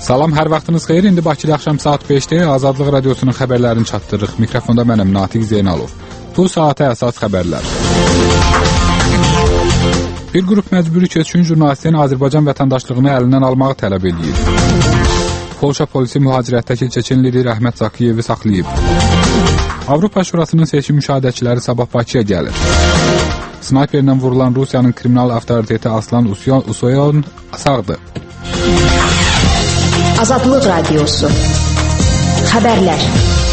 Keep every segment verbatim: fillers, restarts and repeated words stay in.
Salam, hər vaxtınız xeyir. İndi Bakıda axşam saat beşdə Azadlıq Radiosunun xəbərlərini çatdırırıq. Mikrofonda mənəm Natiq Zeynalov. Bu saata əsas xəbərlər. Bir qrup məcburi köçkün jurnalistin Azərbaycan vətəndaşlığını əlindən almağı tələb edir. Polşa polisi mühacirətdəki Çeçen lideri Əhməd Zakiyevi saxlayıb. Avropa Şurasının seçim müşahidəçiləri sabah Bakıya gəlir. Snayperlə vurulan Rusiyanın kriminal avtoriteti Aslan Usoyan sağdır. Azadlıq Radiosu. Xəbərlər.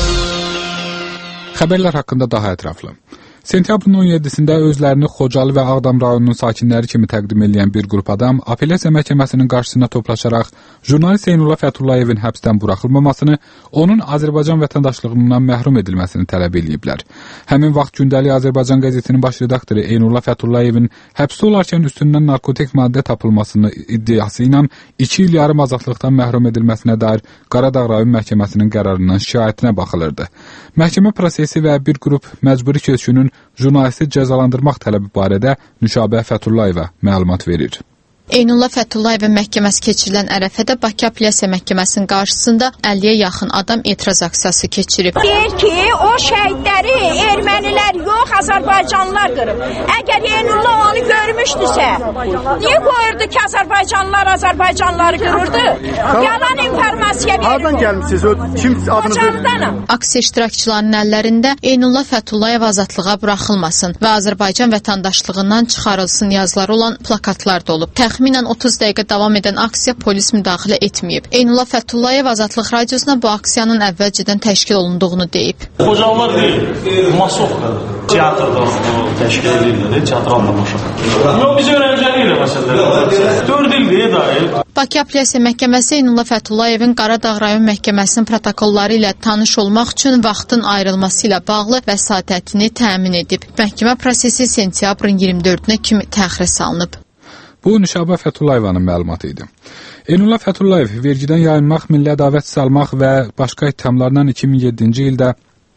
Xəbərlər haqqında daha ətraflı. Sentyabrın on yeddisində özlərini Xocalı və Ağdam rayonunun sakinləri kimi təqdim edən bir qrup adam apellyasiya məhkəməsinin qarşısına toplaşaraq jurnalist Eynullah Fətullayevin həbsdən buraxılmamasını, onun Azərbaycan vətəndaşlığından məhrum edilməsini tələb ediblər. Həmin vaxt gündəlik Azərbaycan qəzetinin baş redaktoru Eynullah Fətullayevin həbsdə olarkən üstündən narkotik maddə tapılmasını iddiası ilə iki il yarım azadlıqdan məhrum edilməsinə dair Qaradağ rayon məhkəməsinin qərarından şikayətinə baxılırdı. Məhkəmə prosesi və bir qrup məcburi köçkünün jurnalisti cəzalandırmaq tələbi barədə Nüşabə Fətullayeva məlumat verir. Eynullah Fətullayevin məhkəməsi keçirilən ərəfədə Bakı Apellyasiya Məhkəməsinin qarşısında əlliyə yaxın adam etiraz aksiyası keçirib. Deyir ki, o şəhidləri ermənilər yox, Azərbaycanlılar qırıb. Əgər Eynullah onu görmüşdüsə, niyə qoyurdu ki, Azərbaycanlılar Azərbaycanlıları qırırdı? Yalan informasiya verir. Hardan gəlmişsiniz? Kim adınızı? Aksiya iştirakçılarının əllərində Eynullah Fətullayev azadlığa buraxılmasın və Azərbaycan vətəndaşlığından çıxarılsın yazıları olan plakatlar da olub. Təxminən otuz dəqiqə davam edən aksiya polis müdaxilə etməyib. Eynullah Fətullayev Azadlıq Radiosuna bu aksiyanın əvvəlcədən təşkil olunduğunu deyib. Xocalılar deyil, masovkadır. Teatrda təşkil edildi, teatral tamaşa. Yox, biz öyrəncəliyik məsələlər. dörd ildir dair. Bakı Apellyasiya Məhkəməsi Eynullah Fətullayevin Qaradağ rayon məhkəməsinin protokolları ilə tanış olmaq üçün vaxtın ayrılması ilə bağlı vəsatətini təmin edib. Məhkəmə prosesi sentyabrın iyirmi dördünə kimi təxirə salınıb. Bu, Nüşabə Fətullayevanın məlumatı idi. Eynullah Fətullayev vergidən yayınmaq, milli ədavət salmaq və başqa ittihamlarla iki min yeddinci ildə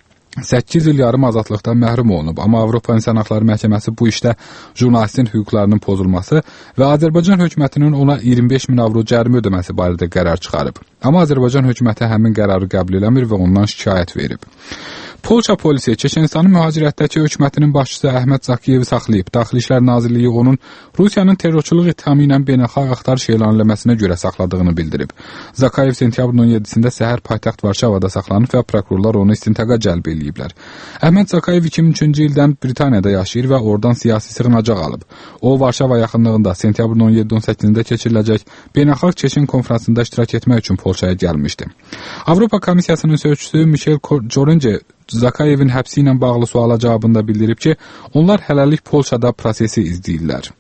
səkkiz il yarım azadlıqdan məhrum olunub. Amma Avropa İnsan Hüquqları Məhkəməsi bu işdə jurnalistin hüquqlarının pozulması və Azərbaycan hökumətinin ona iyirmi beş min avro cərimə ödəməsi barədə qərar çıxarıb. Amma Azərbaycan hökuməti həmin qərarı qəbul eləmir və ondan şikayət verib. Polşa polisi Çeçenistanın mühacirətdəki hökumətinin başçısı Əhməd Zakiyevi saxlayıb. Daxili İşlər Nazirliyi onun Rusiyanın terrorçuluq ittihamı ilə beynəlxalq axtarış elan eləməsinə görə saxladığını bildirib. Zakayev sentyabrın on yeddisində səhər paytaxt Varşavada saxlanıb və prokurorlar onu istintaqa cəlb eləyiblər. Əhməd Zakayev iki min üçüncü ildən Britaniyada yaşayır və oradan siyasi sığınacaq alıb. O, Varşava yaxınlığında sentyabrın on yeddi on səkkizində keçiriləcək Beynəlxalq Çeçen konfransında iştirak etmək üçün Polşaya gəlmişdi. Avropa Komissiyasının sözçüsü Michel Corenge Zakayevin həbsi ilə bağlı suala cavabında bildirib ki, onlar hələlik Polşada prosesi izləyirlər.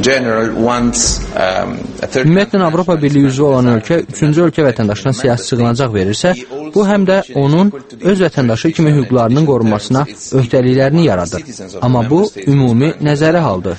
Ümumiyyətlə, Avropa Birliyi üzvü olan ölkə üçüncü ölkə vətəndaşına siyasi sığınacaq verirsə, bu həm də onun öz vətəndaşı kimi hüquqlarının qorunmasına öhdəliklərini yaradır. Amma bu, ümumi nəzəri haldır.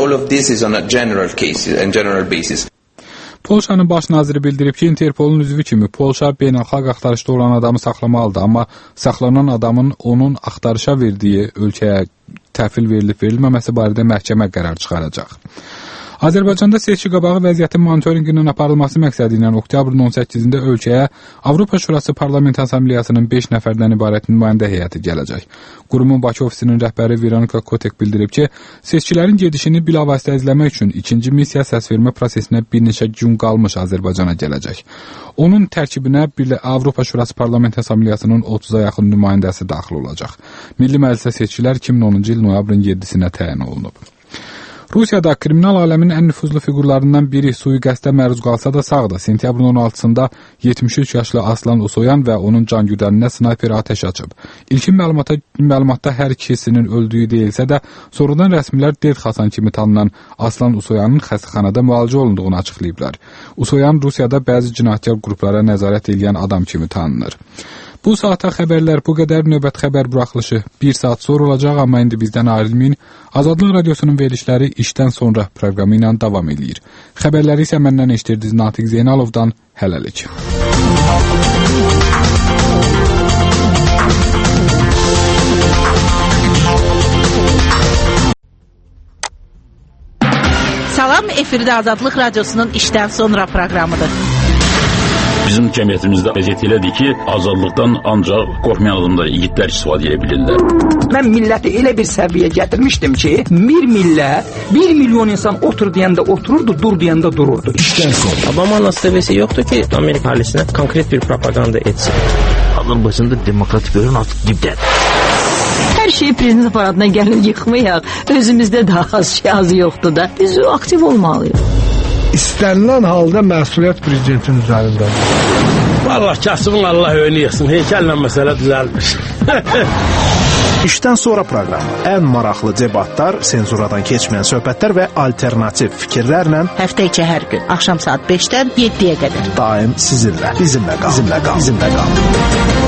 Polşanın baş naziri bildirib ki, Interpolun üzvü kimi Polşa beynəlxalq axtarışda olan adamı saxlamalıdır, amma saxlanan adamın onun axtarışa verdiyi ölkəyə təhvil verilib-verilməməsi barədə məhkəmə qərar çıxaracaq. Azərbaycanda seçki qabağı vəziyyətin monitorinqinin aparılması məqsədi ilə oktyabrın on səkkizində ölkəyə Avropa Şurası Parlament Assambleyasının beş nəfərdən ibarət nümayəndə heyəti gələcək. Qurumun Bakı ofisinin rəhbəri Veronika Kotek bildirib ki, seçkilərin gedişini bilavasitə izləmək üçün ikinci missiya səsvermə prosesinə bir neçə gün qalmış Azərbaycana gələcək. Onun tərkibinə Avropa Şurası Parlament Assambleyasının otuza yaxın nümayəndəsi daxil olacaq. Milli Məclisə seçkilər iki min onuncu il noyabrın yeddisinə təyin olunub. Rusiyada kriminal aləmin ən nüfuzlu fiqurlarından biri sui-qəsdə məruz qalsa da sağdır. Sentyabrın on altısında yetmiş üç yaşlı Aslan Usoyan və onun cangüdəninə snayper atəş açıb. İlkin məlumata, məlumatda hər ikisinin öldüyü deyilsə də, sonradan rəsmilər Ded Xasan kimi tanınan Aslan Usoyanın xəstəxanada müalicə olunduğunu açıqlayıblar. Usoyan Rusiyada bəzi cinayətkar qruplara nəzarət edən adam kimi tanınır. Bu saata xəbərlər bu qədər. Növbət xəbər buraxılışı bir saat sonra olacaq, amma indi bizdən ayrılmayın. Azadlıq Radiosunun verilişləri işdən sonra proqramı ilə davam edir. Xəbərləri isə məndən eşitirdiniz Natiq Zeynalovdan. Hələlik. Salam, efirdə Azadlıq Radiosunun işdən sonra proqramıdır. Bizim cəmiyyətimizdə vəziyyət elədir ki, azadlıqdan ancaq qorxmayan adamlar, igidlər istifadə edə bilirlər. Mən milləti elə bir səviyyə gətirmişdim ki, bir millət, bir milyon insan otur deyəndə otururdu, dur deyəndə dururdu. İşdən sonra. Obama nasibesi yoxdur ki, Amerika halisinə konkret bir propaganda etsin. Azərbaycanda demokratik bölüm artıq dibdədir. Hər şeyi prezident aparatına gəlib yıxmayaq. Özümüzdə də az şey azı yoxdur da. Biz aktiv olmalıyıq. İstənilən halda məsuliyyət prezidentin üzərindədir. Vallahi kasıbın Allah önü yıxsın. Heykəllə məsələ düzəlmiş. İşdən sonra proqramı. Ən maraqlı debatlar, senzuradan keçməyən söhbətlər və alternativ fikirlərlə həftə içi hər gün axşam saat beşdən yeddiyə qədər. Daim sizinlə. Bizimlə qal. Bizimlə qal. Bizimlə qal.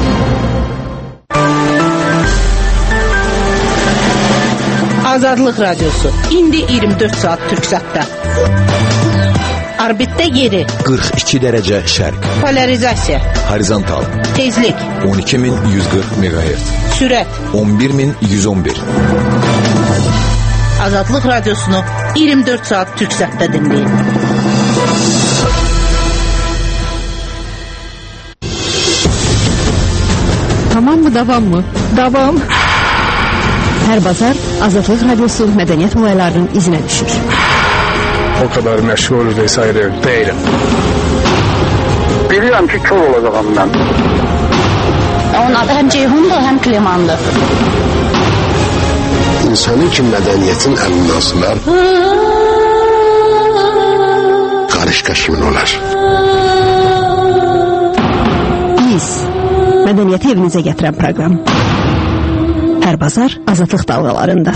Azadlıq Radiosu. İndi iyirmi dörd saat Türksatda. Orbitdə yeri. qırx iki dərəcə şərq. Polarizasiya. Horizontal. Tezlik. on iki min yüz qırx meqahertz. Sürət. on bir min yüz on bir. Azadlıq Radiosunu iyirmi dörd saat Türksatda dinleyin. Tamam mı, davam mı? Davam. Hər bazar Azadlıq Radiosu mədəniyyət olaylarının izinə düşür. O kadar məşğul vesaire değilim. Bilirəm ki, kör olacağım mən. Onun adı həm Ceyhundur, həm Klemandır. İnsani ki, mədəniyyətin əminasılar qarışqa kimin olar? Biz, mədəniyyəti evinizə gətirən proqram. Hər bazar Azadlıq dalğalarında.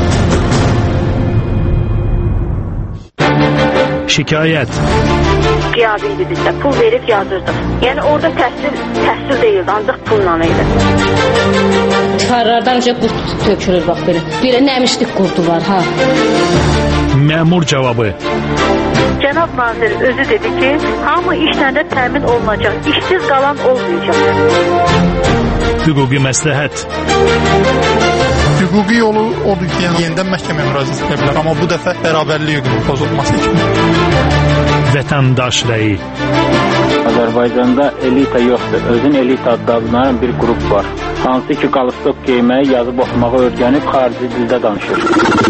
Şikayət. Qiyabiydi bizdə, pul verib yazırdıq. Yəni orada təhsil, təhsil deyildi, ancaq pulla idi. Çıxarlardan necə qurt tökülür, bax belə. Belə nəmişlik qurdu var, ha. Məmur cavabı. Cənab nazir özü dedi ki, hamı işlə də təmin olunacaq, işsiz qalan olmayacaq. Hüquqi məsləhət. Hüquqi yolu odur ki, yəni yenidən məhkəməyə müraciət edə bilər, amma bu dəfə bərabərlik hüququnun pozulması üçün. Vətəndaş rəyi. Azərbaycanda elita yoxdur, özün elita adlanan bir qrup var. Hansı ki, qalstok geyməyi, yazıb oxumağı öyrənib xarici dildə danışır.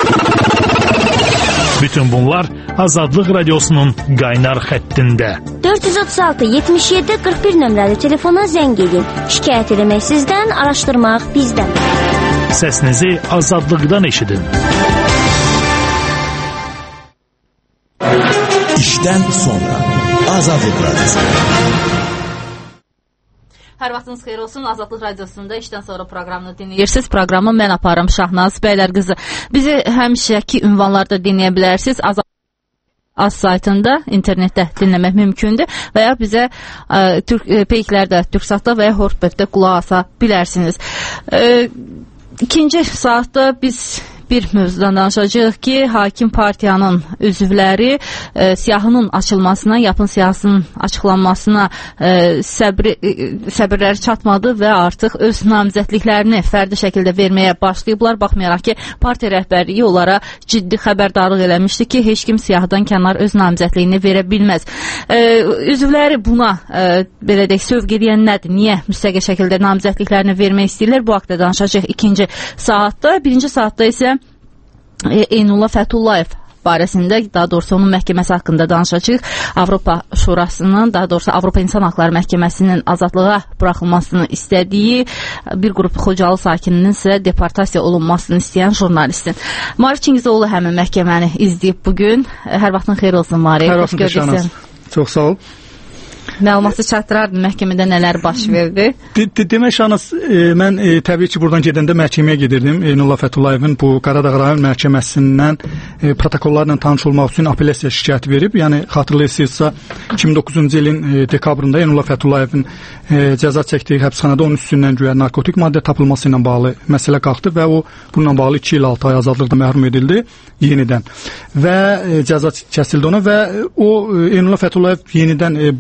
Bütün bunlar Azadlıq Radiosunun qaynar xəttində. dörd yüz otuz altı yetmiş yeddi qırx bir nömrəli telefona zəng edin. Şikayət eləmək sizdən, araşdırmaq bizdən. Səsinizi azadlıqdan eşidin. İşdən sonra Azadlıq Radiosu. Hər vaxtınız xeyir olsun. Azadlıq Radiosunda işdən sonra proqramını dinləyirsiniz. Proqramı mən aparım Şahnaz Bəylər qızı. Bizi həmişəki ünvanlarda dinləyə bilərsiniz. Azad Az saytında, internetdə dinləmək mümkündür və ya bizə ə, türk, ə, peyklərdə, Türksatda və ya Hortbetdə qulaq asa bilərsiniz. Ə, ikinci saatda biz bir mövzudan danışacağıq ki, hakim partiyanın üzvləri e, siyahının açılmasına, yapın siyahısının açıqlanmasına e, səbri, e, səbirləri çatmadı və artıq öz namizədliklərini fərdi şəkildə verməyə başlayıblar. Baxmayaraq ki, partiya rəhbərliyi onlara ciddi xəbərdarlıq eləmişdi ki, heç kim siyahıdan kənar öz namizədliyini verə bilməz. E, üzvləri buna e, belə deyək, sövq edən nədir? Niyə müstəqil şəkildə namizədliklərini vermək istəyirlər? Bu haqda danışacağıq ikinci saatda. Birinci saatda isə Eynullah Fəthullayev barəsində, daha doğrusu onun məhkəməsi haqqında danışacağıq. Avropa Şurasının, daha doğrusu Avropa İnsan Haqları Məhkəməsinin azadlığa buraxılmasını istədiyi bir qrup Xocalı sakininin isə deportasiya olunmasını istəyən jurnalistin. Marif Çingizoğlu həmin məhkəməni izləyib bugün. Hər vaxtın xeyir olsun Marif. Hər vaxtın xeyir. Çox sağ ol. Məlumatı çatdırardın, məhkəmədə nələr baş verdi? De, de, demək Şahnaz, e, mən e, təbii ki, buradan gedəndə məhkəməyə gedirdim. Eynullah Fətullayevin bu Qaradağ rayon məhkəməsindən e, protokollarla tanış olmaq üçün apellyasiya şikayəti verib. Yəni, xatırlayırsınızsa, iki min doqquzuncu ilin e, dekabrında Eynullah Fətullayevin e, cəza çəkdiyi həbsxanada onun üstündən güya narkotik maddə tapılması ilə bağlı məsələ qalxdı və o bununla bağlı iki il altı ay azadlıqda məhrum edildi yenidən. Və e, cəza kəsildi ona və o e, Eynullah Fətullayev yenidən e, bu məsələ ilə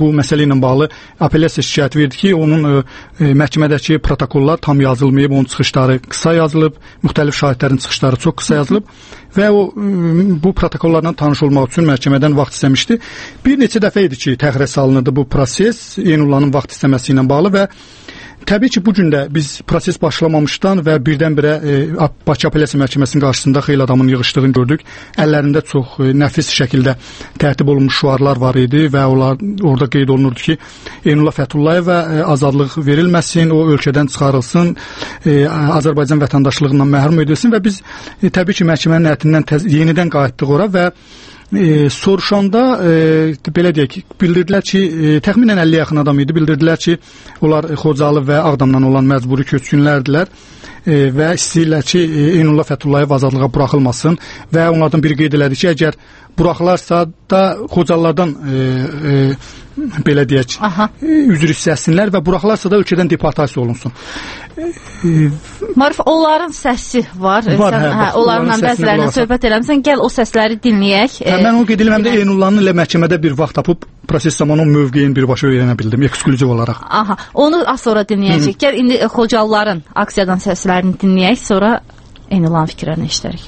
ilə bağlı apellyasiya şikayət verdi ki, onun e, məhkəmədəki protokollar tam yazılmayıb, onun çıxışları qısa yazılıb, müxtəlif şahidlərin çıxışları çox qısa yazılıb və o bu protokollarla tanış olmaq üçün məhkəmədən vaxt istəmişdi. Bir neçə dəfə idi ki, təxirə salınırdı bu proses Eynullahın vaxt istəməsi ilə bağlı və təbii ki, bu gün də biz proses başlamamışdan və birdən-birə e, Bakı Apellyasiya Məhkəməsinin qarşısında xeyli adamın yığışdığını gördük. Əllərində çox e, nəfis şəkildə tərtib olunmuş şüarlar var idi və onlar orada qeyd olunurdu ki, Eynullah Fətullayevə e, azadlıq verilməsin, o ölkədən çıxarılsın, e, Azərbaycan vətəndaşlığından məhrum edilsin və biz e, təbii ki, məhkəmənin heyətindən yenidən qayıtdıq ora və E, soruşanda e, belə deyək ki, bildirdilər ki, e, təxminən əlliyə yaxın adam idi. Bildirdilər ki, onlar Xocalı və Ağdamdan olan məcburi köçkünlərdilər e, və istəyirlər ki, e, Eynullah Fətullayev azadlığa buraxılmasın və onlardan biri qeyd elədi ki, əgər buraxılarsa da Xocalılardan e, e, belə deyək, e, üzr istəsinlər və buraxılarsa da ölkədən deportasiya olunsun. Marif, onların səsi var. var Sən, hə, hə, onlarla bəzilərinə söhbət eləmişsən. Gəl o səsləri dinləyək. Hə, mən onu qeyd edirəm də Eynullahın ilə məhkəmədə bir vaxt tapıb proses zamanı o mövqeyin birbaşa öyrənə bildim, ekskluziv olaraq. Aha, onu az sonra dinləyəcək. Hı -hı. Gəl indi Xocalıların aksiyadan səslərini dinləyək, sonra Eynullahın fikirlərini eşidərik.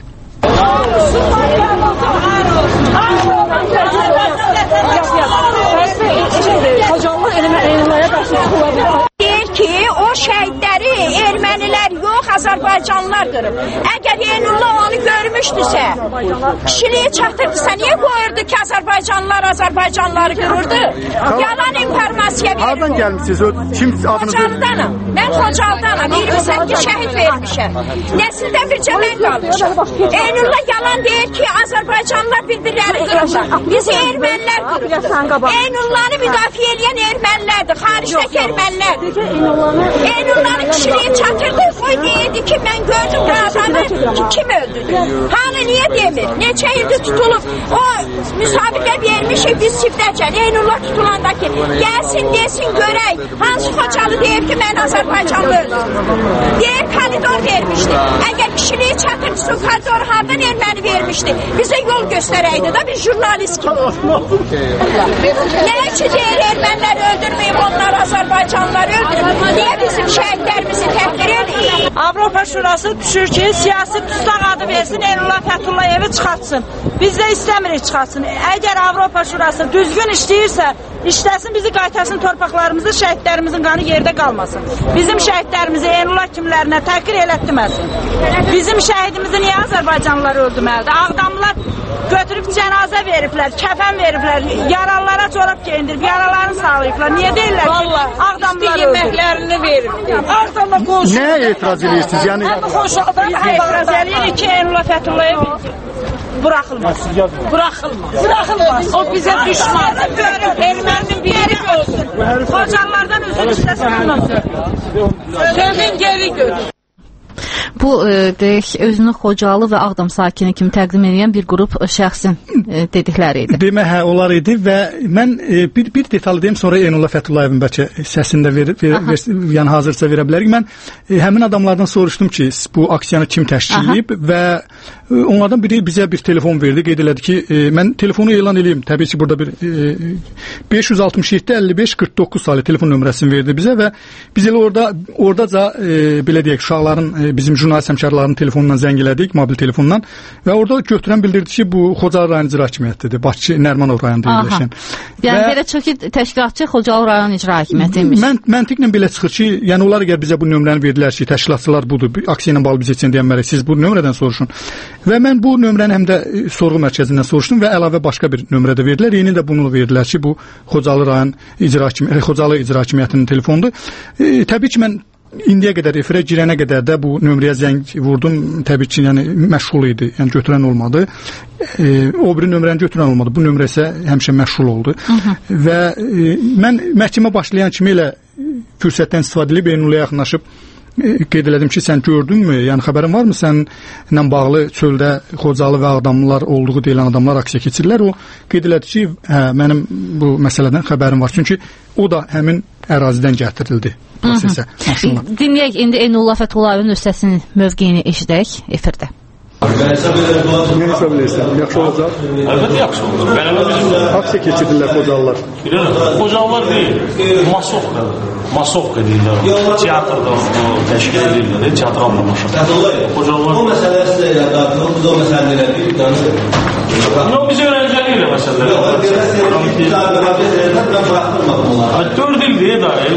Xocalı Eynullah'a qarşı deyir ki, o şəhidləri ermənilər yox, Azərbaycanlılar qırıb. Əgər Eynullah onu görmüşdüsə, kişiliyi çatırdısa, niyə qoyurdu ki, Azərbaycanlılar Azərbaycanlıları qırırdı? Yalan informasiya verir. Hardan gəlmişsiniz? Kim adınızı? Xocalıdanam. Mən Xocalıdanam. iyirmi səkkiz şəhid vermişəm. Nəsildən bircə mən qalmışam. Eynullah yalan deyir ki, Azərbaycanlılar bir-birləri qırırlar. Bizi ermənilər qırır. Eynullah'ı müdafiə edən ermənilərdir. Xaricdəki ermənilərdir. Eynullah'ın kişiliyi çatırdı. O deyirdi ki, mən gördüm bu adamı ki, kim öldürdü? Hanı niyə demir? Neçə ildir tutulub? O müsabiqə vermişik biz çiftəcən. Eynullah tutulanda ki, gəlsin desin görək. Hansı Xocalı deyib ki, mən Azərbaycanlı öldürdüm? Deyir, koridor vermişdi. Əgər kişiliyi çatırdısa, koridor hardan erməni vermişdi? Bizə yol göstərəydi da biz jurnalist kimi. Nə üçün deyir ermənilər öldürməyib, onlar Azərbaycanlıları öldürür? Niyə bizim şəhidlərimizi təhqir edir? Avropa Şurası düşür ki, siyasi tutaq adı versin, Eynullah Fətullayevi çıxartsın. Biz də istəmirik çıxartsın. Əgər Avropa Şurası düzgün işləyirsə, işləsin, bizi qaytarsın torpaqlarımızı, şəhidlərimizin qanı yerdə qalmasın. Bizim şəhidlərimizi Eynullah kimlərinə təhqir elətdirməsin. Bizim şəhidimizi niyə Azərbaycanlılar öldürməlidir? Ağdamlılar götürüb cənazə veriblər, kəfən veriblər, yaralılara corab geyindirib, yaralarını sağlayıblar. Niyə deyirlər ki, Ağdamlılar öldürür? Yeməklərini verib. Ağdamla qoşulur. Nə etiraz edirsiniz? Yəni Xoşaldan etiraz edirik ki, Eynullah Fətullayev buraxılmaz. Buraxılmaz. Buraxılmaz. O bizə düşman. Erməninin bir yeri olsun. Xocalılardan üzr istəsin. Sözün geri götür. Bu e, deyək, özünü Xocalı və Ağdam sakini kimi təqdim edən bir qrup şəxsin e, dedikləri idi. Demə, hə, onlar idi və mən e, bir, bir detallı deyim, sonra Eynullah Fətullayevin bəlkə səsini də ver, ver, ver, yəni hazırsa verə bilərik. Mən e, həmin adamlardan soruşdum ki, bu aksiyanı kim təşkil edib və e, onlardan biri bizə bir telefon verdi, qeyd elədi ki, e, mən telefonu elan edeyim. Təbii ki, burada bir e, beş yüz altmış yeddi əlli beş qırx doqquz saylı telefon nömrəsini verdi bizə və biz elə orada oradaca e, belə deyək, uşaqların e, bizim jurnalist həmkarlarının telefonundan zəng elədik, mobil telefondan və orada götürən bildirdi ki, bu Xocalı rayon icra hakimiyyətidir. Bakı Nərmanov rayonunda yerləşən. Yəni və belə çox ki, təşkilatçı Xocalı rayon icra hakimiyyətiymiş. Mən məntiqlə belə çıxır ki, yəni onlar əgər bizə bu nömrəni verdilər ki, təşkilatçılar budur, aksiya ilə bağlı biz heç nə deyənmərək, siz bu nömrədən soruşun. Və mən bu nömrəni həm də sorğu mərkəzindən soruşdum və əlavə başqa bir nömrə də verdilər. Yeni də bunu verdilər ki, bu Xocalı rayon icra hakimiyyəti, Xocalı icra hakimiyyətinin telefonudur. E, təbii ki, mən indiyə qədər efirə girənə qədər də bu nömrəyə zəng vurdum. Təbii ki, yəni məşğul idi. Yəni götürən olmadı. E, o biri nömrəni götürən olmadı. Bu nömrə isə həmişə məşğul oldu. Hı -hı. Və e, mən məhkəmə başlayan kimi elə fürsətdən istifadə edib Eynullah'a yaxınlaşıb e, qeyd elədim ki, sən gördünmü? Yəni xəbərin varmı səninlə bağlı çöldə Xocalı və Ağdamlılar olduğu deyilən adamlar aksiya keçirirlər? O qeyd elədi ki, hə, mənim bu məsələdən xəbərim var. Çünki o da həmin ərazidən gətirildi prosesə. Dinləyək indi Eynullah Fətullayevin öz səsinin mövqeyini eşidək efirdə. Nə hesab edirsən? Yaxşı olacaq? Əlbəttə yaxşı olacaq. Qələbə bizim. Aksiya keçirdirlər Xocalılar. Xocalılar deyil, masovka. Masovka deyirlər. Teatrda təşkil edirlər, teatral tamaşa. Xocalılar. O məsələ sizə elə qarşılıq, biz o məsələlə bir danışırıq. Yox, biz öyrəncəli ilə məsələlər. Mən bıraxdırmadım onları. dörd il deyə dair.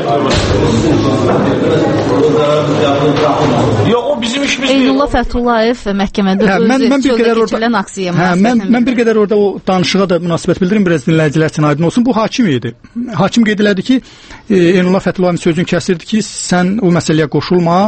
Yox, o bizim işimiz deyil. Eynullah Fəthullayev məhkəmədə hə, özü mən, mən bir qədər keçirilən orada, aksiyaya hə, mən, mən bir qədər orada o danışığa da münasibət bildirim, biraz dinləyicilər üçün aydın olsun. Bu hakim idi. Hakim qeyd elədi ki, Eynullah Fətullayevin sözünü kəsirdi ki, sən o məsələyə qoşulma.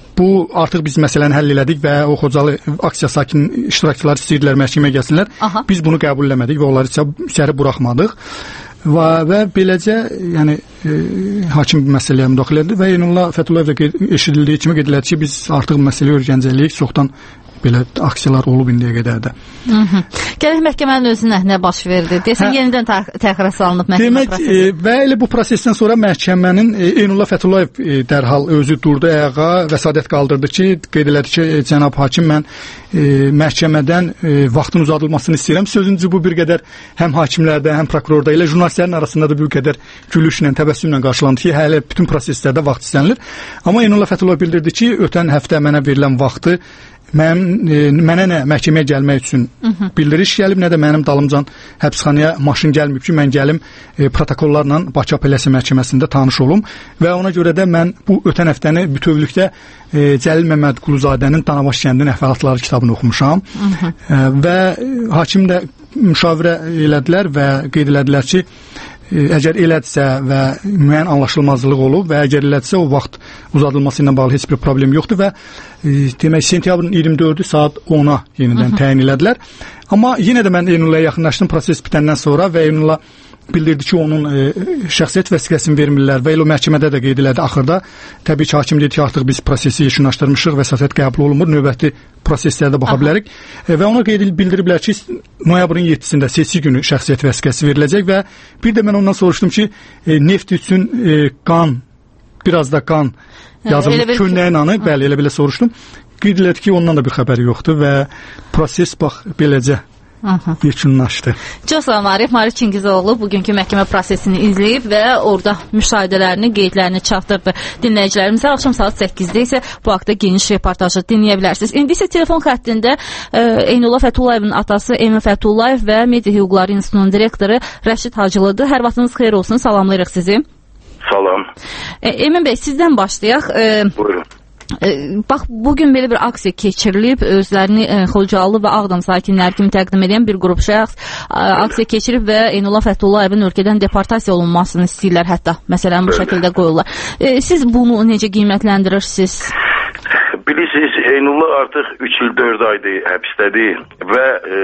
Bu artıq biz məsələni həll elədik və o Xocalı aksiya sakin iştirakçıları istəyirdilər məhkəməyə gəlsinlər. Aha. Biz bunu qəbul eləmədik və onları içəri buraxmadıq. Və, və beləcə yəni e, hakim bu məsələyə müdaxilə etdi və Eynullah Fəthullayev də eşidildiyi kimi qeyd elədi ki, biz artıq məsələyə öyrəncəliyik, çoxdan belə aksiyalar olub indiyə qədər də. Gələk məhkəmənin özünə nə baş verdi? Deyəsən hə, yenidən təxirə salınıb məhkəmə demək, prosesi. E, və elə bu prosesdən sonra məhkəmənin e, Eynullah Fəthullayev e, dərhal özü durdu ayağa, vəsadət qaldırdı ki, qeyd elədi ki, e, cənab hakim, mən e, məhkəmədən e, vaxtın uzadılmasını istəyirəm. Sözüncü bu bir qədər həm hakimlərdə, həm prokurorda, elə jurnalistlərin arasında da bir qədər gülüşlə, təbəssümlə qarşılandı ki, hələ bütün proseslərdə vaxt istənilir. Amma Eynullah Fəthullayev bildirdi ki, ötən həftə mənə verilən vaxtı Mən, e, mənə nə məhkəməyə gəlmək üçün bildiriş gəlib, nə də mənim dalımcan həbsxanaya maşın gəlməyib ki, mən gəlim e, protokollarla Bakı Apellyasiya Məhkəməsində tanış olum və ona görə də mən bu ötən həftəni bütövlükdə e, Cəlil Məmməd Quluzadənin Danabaş kəndinin əhvalatları kitabını oxumuşam e, və hakim də müşavirə elədilər və qeyd elədilər ki, əgər elədirsə və müəyyən anlaşılmazlıq olub və əgər elədirsə o vaxt uzadılması ilə bağlı heç bir problem yoxdur və e, demək sentyabrın iyirmi dördü saat ona yenidən təyin elədilər. Amma yenə də mən Eynullah'a yaxınlaşdım proses bitəndən sonra və Eynullah bildirdi ki, onun e, şəxsiyyət vəsiqəsini vermirlər və elə o məhkəmədə də qeyd elədi axırda. Təbii ki, hakim dedi ki, artıq biz prosesi yekunlaşdırmışıq, vəsatət qəbul olunmur, növbəti proseslərdə baxa bilərik. E, və ona qeyd bildiriblər ki, noyabrın yeddisində seçki günü şəxsiyyət vəsiqəsi veriləcək və bir də mən ondan soruşdum ki, e, neft üçün e, qan, biraz da qan yazılmış köynəyin anı, bəli, elə belə soruşdum. Qeyd elədi ki, ondan da bir xəbəri yoxdur və proses bax beləcə yekunlaşdı. Çox sağ olun Arif. Arif Çingizoğlu bugünkü məhkəmə prosesini izləyib və orada müşahidələrini, qeydlərini çatdırdı dinləyicilərimizə. Axşam saat səkkizdə isə bu haqda geniş reportajı dinləyə bilərsiniz. İndi isə telefon xəttində e, Eynullah Fətullayevin atası Emin Fəthullayev və Media Hüquqları İnstitutunun direktoru Rəşid Hacılıdır. Hər vaxtınız xeyir olsun. Salamlayırıq sizi. Salam. E, Emin bəy, sizdən başlayaq. E, Buyurun. E, bax, bugün belə bir aksiya keçirilib, özlərini e, Xocalı və Ağdam sakinləri kimi təqdim edən bir qrup şəxs e, aksiya keçirib və Eynullah Fətullayevin ölkədən deportasiya olunmasını istəyirlər, hətta məsələn bu şəkildə qoyurlar. E, siz bunu necə qiymətləndirirsiniz? Bilirsiniz, Eynullah artıq üç il dörd aydır həbsdədir və e,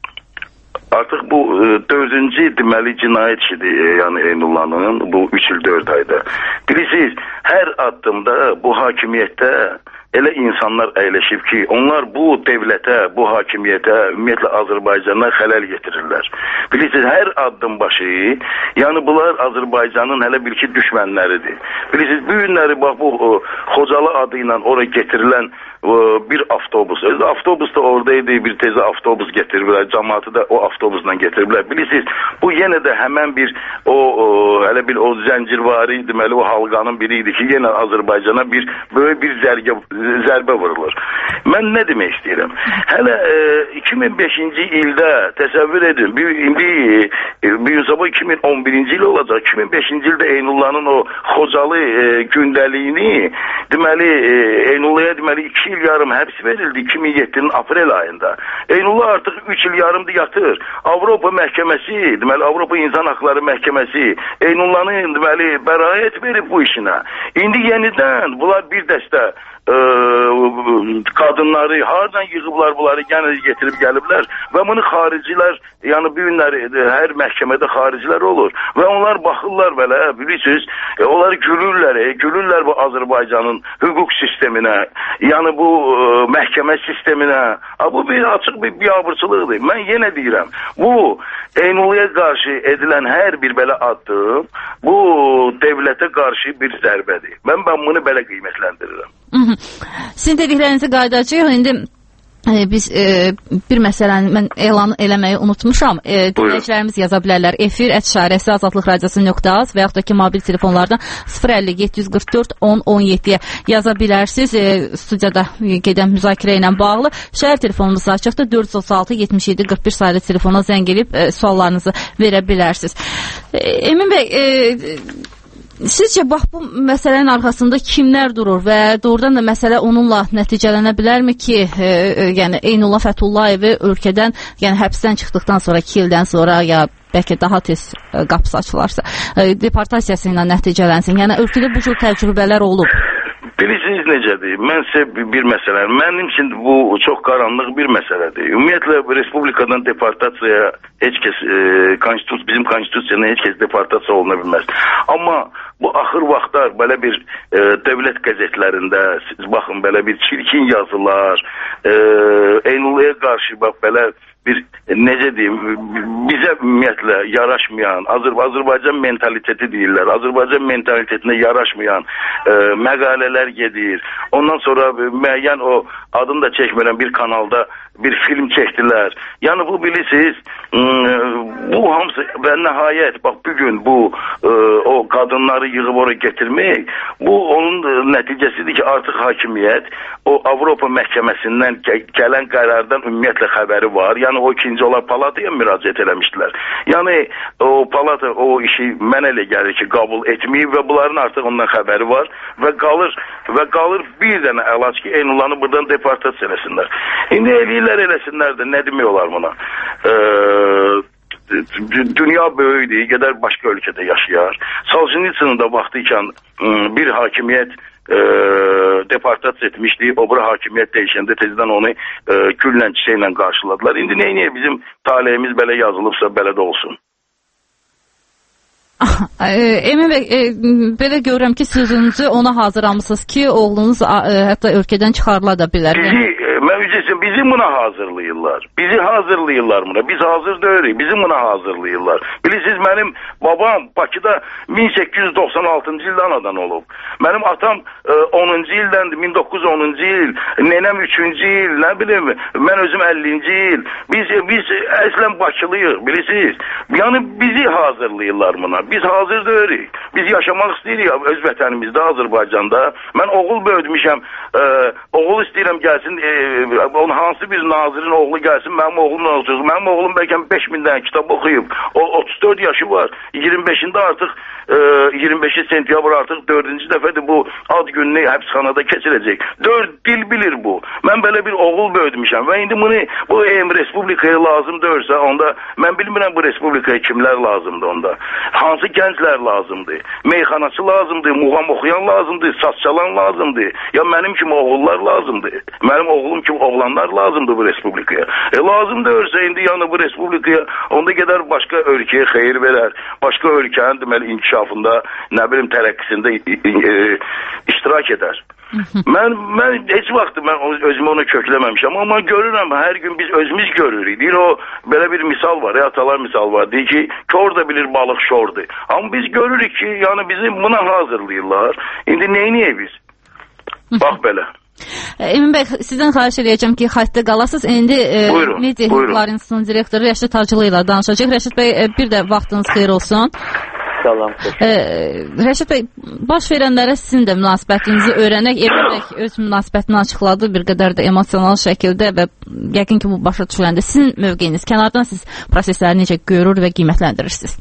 artıq bu e, dördüncü deməli cinayət işidir, e, yəni Eynullah'ın bu üç il dörd ayda. Bilirsiniz, hər addımda bu hakimiyyətdə elə insanlar əyləşib ki, onlar bu devlətə, bu hakimiyyətə, ümumiyyətlə Azərbaycana xələl getirirlər. Bilirsiniz, hər addım başı, yəni bunlar Azərbaycanın hələ bir ki düşmənləridir. Bilirsiniz, bu günləri bax bu o, Xocalı adı ilə oraya getirilən o, bir avtobus. Avtobus da oradaydı, bir tezə avtobus getiriblər, cəmaatı da o avtobusla getiriblər. Bilirsiniz, bu yenə də həmən bir o, o hələ bir o zəncirvari, deməli o halqanın biri idi ki, yenə Azərbaycana bir böyük bir zərgə zərbə vurulur. Mən nə demək istəyirəm? Hələ e, iki min beşinci ildə təsəvvür edin, bir, indi e, bir gün sabah iki min on birinci il olacaq. iki min beşinci ildə Eynullah'ın o Xocalı e, gündəliyini deməli e, Eynullah'a deməli iki il yarım həbs verildi iki min yeddinin aprel ayında. Eynullah artıq üç il yarımdır yatır. Avropa məhkəməsi, deməli Avropa İnsan Hakları Məhkəməsi Eynullah'ın deməli bəraət verib bu işinə. İndi yenidən bunlar bir dəstə e, qadınları hardan yığıblar bunları yenə getirib gəliblər və bunu xaricilər, yəni bu günlər hər məhkəmədə xaricilər olur və onlar baxırlar belə, bilirsiniz, e, onları gülürlər, e, gülürlər bu Azərbaycanın hüquq sisteminə, yəni bu e, məhkəmə sisteminə. Ha, bu bir açıq bir biabırçılıqdır. Mən yenə deyirəm, bu Eynullah'a qarşı edilən hər bir belə addım bu devlətə qarşı bir zərbədir. Mən, mən bunu belə qiymətləndirirəm. Hı -hı. Sizin dediklərinizi qayıdacağıq. İndi biz e, bir məsələni mən elan eləməyi unutmuşam. E, dinləyicilərimiz yaza bilərlər. Efir et işarəsi azadlıq radiosu nöqtə az və yaxud da ki mobil telefonlardan sıfır əlli yeddi yüz qırx dörd on on yeddiyə yaza bilərsiniz. E, studiyada gedən müzakirə ilə bağlı şəhər telefonumuz açıqdır. dörd yüz otuz altı yetmiş yeddi qırx bir sayılı telefona zəng edib e, suallarınızı verə bilərsiniz. E, Emin bəy, e, sizcə bax bu məsələnin arxasında kimlər durur və doğrudan da məsələ onunla nəticələnə bilərmi ki, e, e, yəni Eynullah Fəthullayevi ölkədən, yəni həbsdən çıxdıqdan sonra iki ildən sonra ya bəlkə daha tez e, qapısı açılarsa, e, deportasiyası ilə nəticələnsin. Yəni ölkədə bu cür təcrübələr olub. Bilirsiniz necədir? Mən sizə bir məsələ, mənim üçün bu çox qaranlıq bir məsələdir. Ümumiyyətlə Respublikadan deportasiyaya heç kəs, e, konstitus, bizim konstitusiyana heç kəs deportasiya oluna bilməz. Amma bu axır vaxtlar belə bir e, dövlət qəzetlərində, siz baxın, belə bir çirkin yazılar, e, Eynullah'a qarşı bax belə bir, necə deyim, bizə ümumiyyətlə yaraşmayan, Azər Azərbaycan mentaliteti deyirlər, Azərbaycan mentalitetinə yaraşmayan e, məqalələr gedir. Ondan sonra müəyyən o adını da çəkməyən bir kanalda bir film çəkdilər. Yəni bu bilirsiniz, bu hamısı və nəhayət bax bugün bu e, o qadınları yığıb oraya getirmək, bu onun nəticəsidir ki, artıq hakimiyyət o Avropa məhkəməsindən gələn qərardan ümumiyyətlə xəbəri var. Yəni o ikinci olar palataya müraciət eləmişdilər. Yəni o palata o işi mən elə gəlir ki, qəbul etməyib və bunların artıq ondan xəbəri var və qalır və qalır bir dənə əlac ki, Eynullah'ı buradan deportasiya eləsinlər. İndi eləyirlər eləsinlər də, nə demək olar buna? Eee dünya böyüdür, gedər başqa ölkədə yaşayar. Solzhenitsinin də vaxtıykən bir hakimiyyət e, deportasiya etmişdi, o bura hakimiyyət dəyişəndə tezdən onu e, güllə çiçəklə qarşıladılar. İndi neynəyə bizim taleyimiz belə yazılıbsa belə də olsun. Emin bəy, e, belə görürəm ki, sözünüzü ona hazırlamışsınız ki, oğlunuz e, hətta ölkədən çıxarıla da bilər. Bizi, mövcüsün, bizi buna hazırlayırlar. Bizi hazırlayırlar buna. Biz hazır deyirik, bizi buna hazırlayırlar. Bilirsiniz, mənim babam Bakıda min səkkiz yüz doxsan altıncı ildə anadan olub. Mənim atam e, onuncu ildəndir, min doqquz yüz onuncu il, nənəm üçüncü il, nə bilim, mən özüm əllinci il. Biz, biz əslən Bakılıyıq, bilirsiniz. Yəni bizi hazırlayırlar buna. Biz hazır deyirik. Biz yaşamaq istəyirik öz vətənimizdə, Azərbaycanda. Mən oğul böyütmüşəm, e, oğul istəyirəm gəlsin, e, onun hansı bir nazirin oğlu gəlsin, mənim oğlum olacaq. Mənim oğlum bəlkə beş min dənə kitab oxuyub. O otuz dörd yaşı var. iyirmi beşində artıq e, iyirmi beşi sentyabr artıq dördüncü dəfədir bu ad gününü həbsxanada keçirəcək. Dörd dil bilir bu. Mən belə bir oğul böyütmüşəm və indi bunu bu em respublikaya lazım deyirsə, onda mən bilmirəm bu respublikaya kimlər lazımdır onda. Hansı gənclər lazımdır? Meyxanaçı lazımdır, muğam oxuyan lazımdır, saz çalan lazımdır. Ya mənim kimi oğullar lazımdır. Mənim oğlum kimi oğlanlar lazımdır bu respublikaya. E lazım deyirsə indi yəni bu respublikaya onda gedər başqa ölkəyə xeyir verər. Başqa ölkənin deməli inkişafında, nə bilim tərəqqisində e, e, iştirak edər. Mən mən heç vaxt mən özümü ona kökləməmişəm, amma görürəm hər gün biz özümüz görürük. Deyir o belə bir misal var, ya atalar misal var. Deyir ki, kör də bilir balıq şordur. Amma biz görürük ki, yəni bizi buna hazırlayırlar. İndi neyniyək biz? Bax belə. Emin bəy, sizdən xahiş edəcəm ki, xəttə qalasınız. İndi e, Media Hüquqlar İnstitutunun direktoru Rəşid Hacılı ilə danışacaq. Rəşid bəy, e, bir də vaxtınız xeyir olsun. Salam. E, Rəşid bəy, baş verənlərə sizin də münasibətinizi öyrənək. Emin bəy öz münasibətini açıqladı bir qədər də emosional şəkildə və yəqin ki, bu başa düşüləndə sizin mövqeyiniz, kənardan siz prosesləri necə görür və qiymətləndirirsiniz?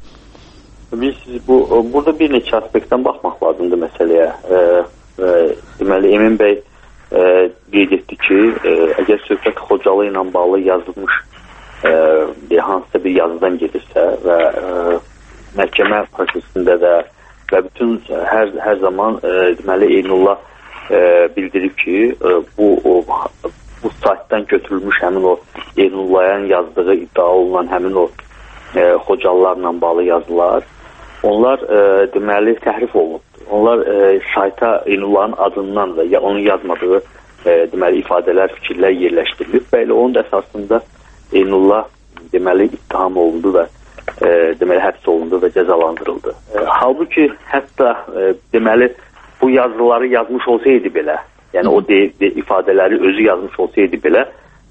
Biz bu, burada bir neçə aspektdən baxmaq lazımdır məsələyə. E, e, deməli, Emin bəy e, qeyd etdi ki, e, əgər söhbət Xocalı ilə bağlı yazılmış e, bir hansısa bir yazıdan gedirsə və e, məhkəmə prosesində də və bütün hər hər zaman e, deməli Eynullah e, bildirib ki, e, bu o, bu saytdan götürülmüş həmin o Eynullah'ın yazdığı iddia olunan həmin o e, Xocalılarla bağlı yazılar, onlar e, deməli təhrif olunub. Onlar e, sayta Eynullah'ın adından da ya onun yazmadığı e, deməli ifadələr, fikirlər yerləşdirilib və elə onun əsasında Eynullah deməli ittiham olundu və e, deməli həbs olundu və cəzalandırıldı. E, halbuki hətta e, deməli bu yazıları yazmış olsaydı belə, yəni o de, de, ifadələri özü yazmış olsaydı belə,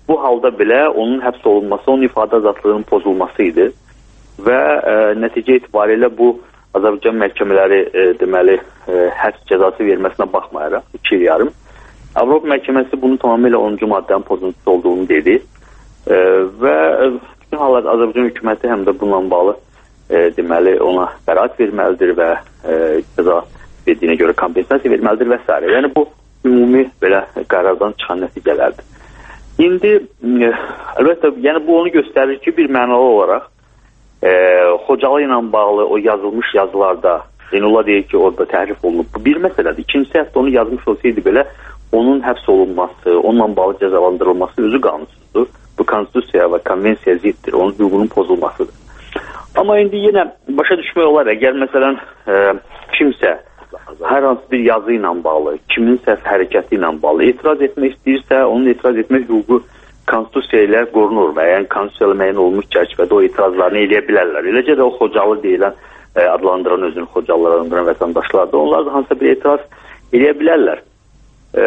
bu halda belə onun həbs olunması, onun ifadə azadlığının pozulması idi və e, nəticə itibarilə bu Azərbaycan məhkəmələri e, deməli e, həbs cəzası verməsinə baxmayaraq iki il yarım Avropa məhkəməsi bunu tamamilə onuncu maddənin pozuntusu olduğunu dedi e, və bütün hallarda Azərbaycan hökuməti həm də bununla bağlı e, deməli ona bəraət verməlidir və e, cəza verdiyinə görə kompensasiya verməlidir və s. Yəni bu ümumi belə qərardan çıxan nəticələrdir. İndi e, əlbəttə yəni bu onu göstərir ki, bir mənalı olaraq e, Xocalı ilə bağlı o yazılmış yazılarda Zeynullah deyir ki, orada təhrif olunub. Bu bir məsələdir. İkincisi, hətta onu yazmış olsaydı belə onun həbs olunması, onunla bağlı cəzalandırılması özü qanunsuzdur. Bu konstitusiya və konvensiyaya ziddir. Onun hüququnun pozulmasıdır. Amma indi yenə başa düşmək olar, əgər məsələn e, kimsə hər hansı bir yazı ilə bağlı, kiminsə hərəkəti ilə bağlı etiraz etmək istəyirsə, onun etiraz etmək hüququ konstitusiya ilə qorunur və yəni konstitusiya ilə müəyyən olunmuş çərçivədə o etirazlarını eləyə bilərlər. Eləcə də o Xocalı deyilən, e, adlandıran özünü Xocalılar adlandıran vətəndaşlar da onlar da hansısa bir etiraz eləyə bilərlər. E,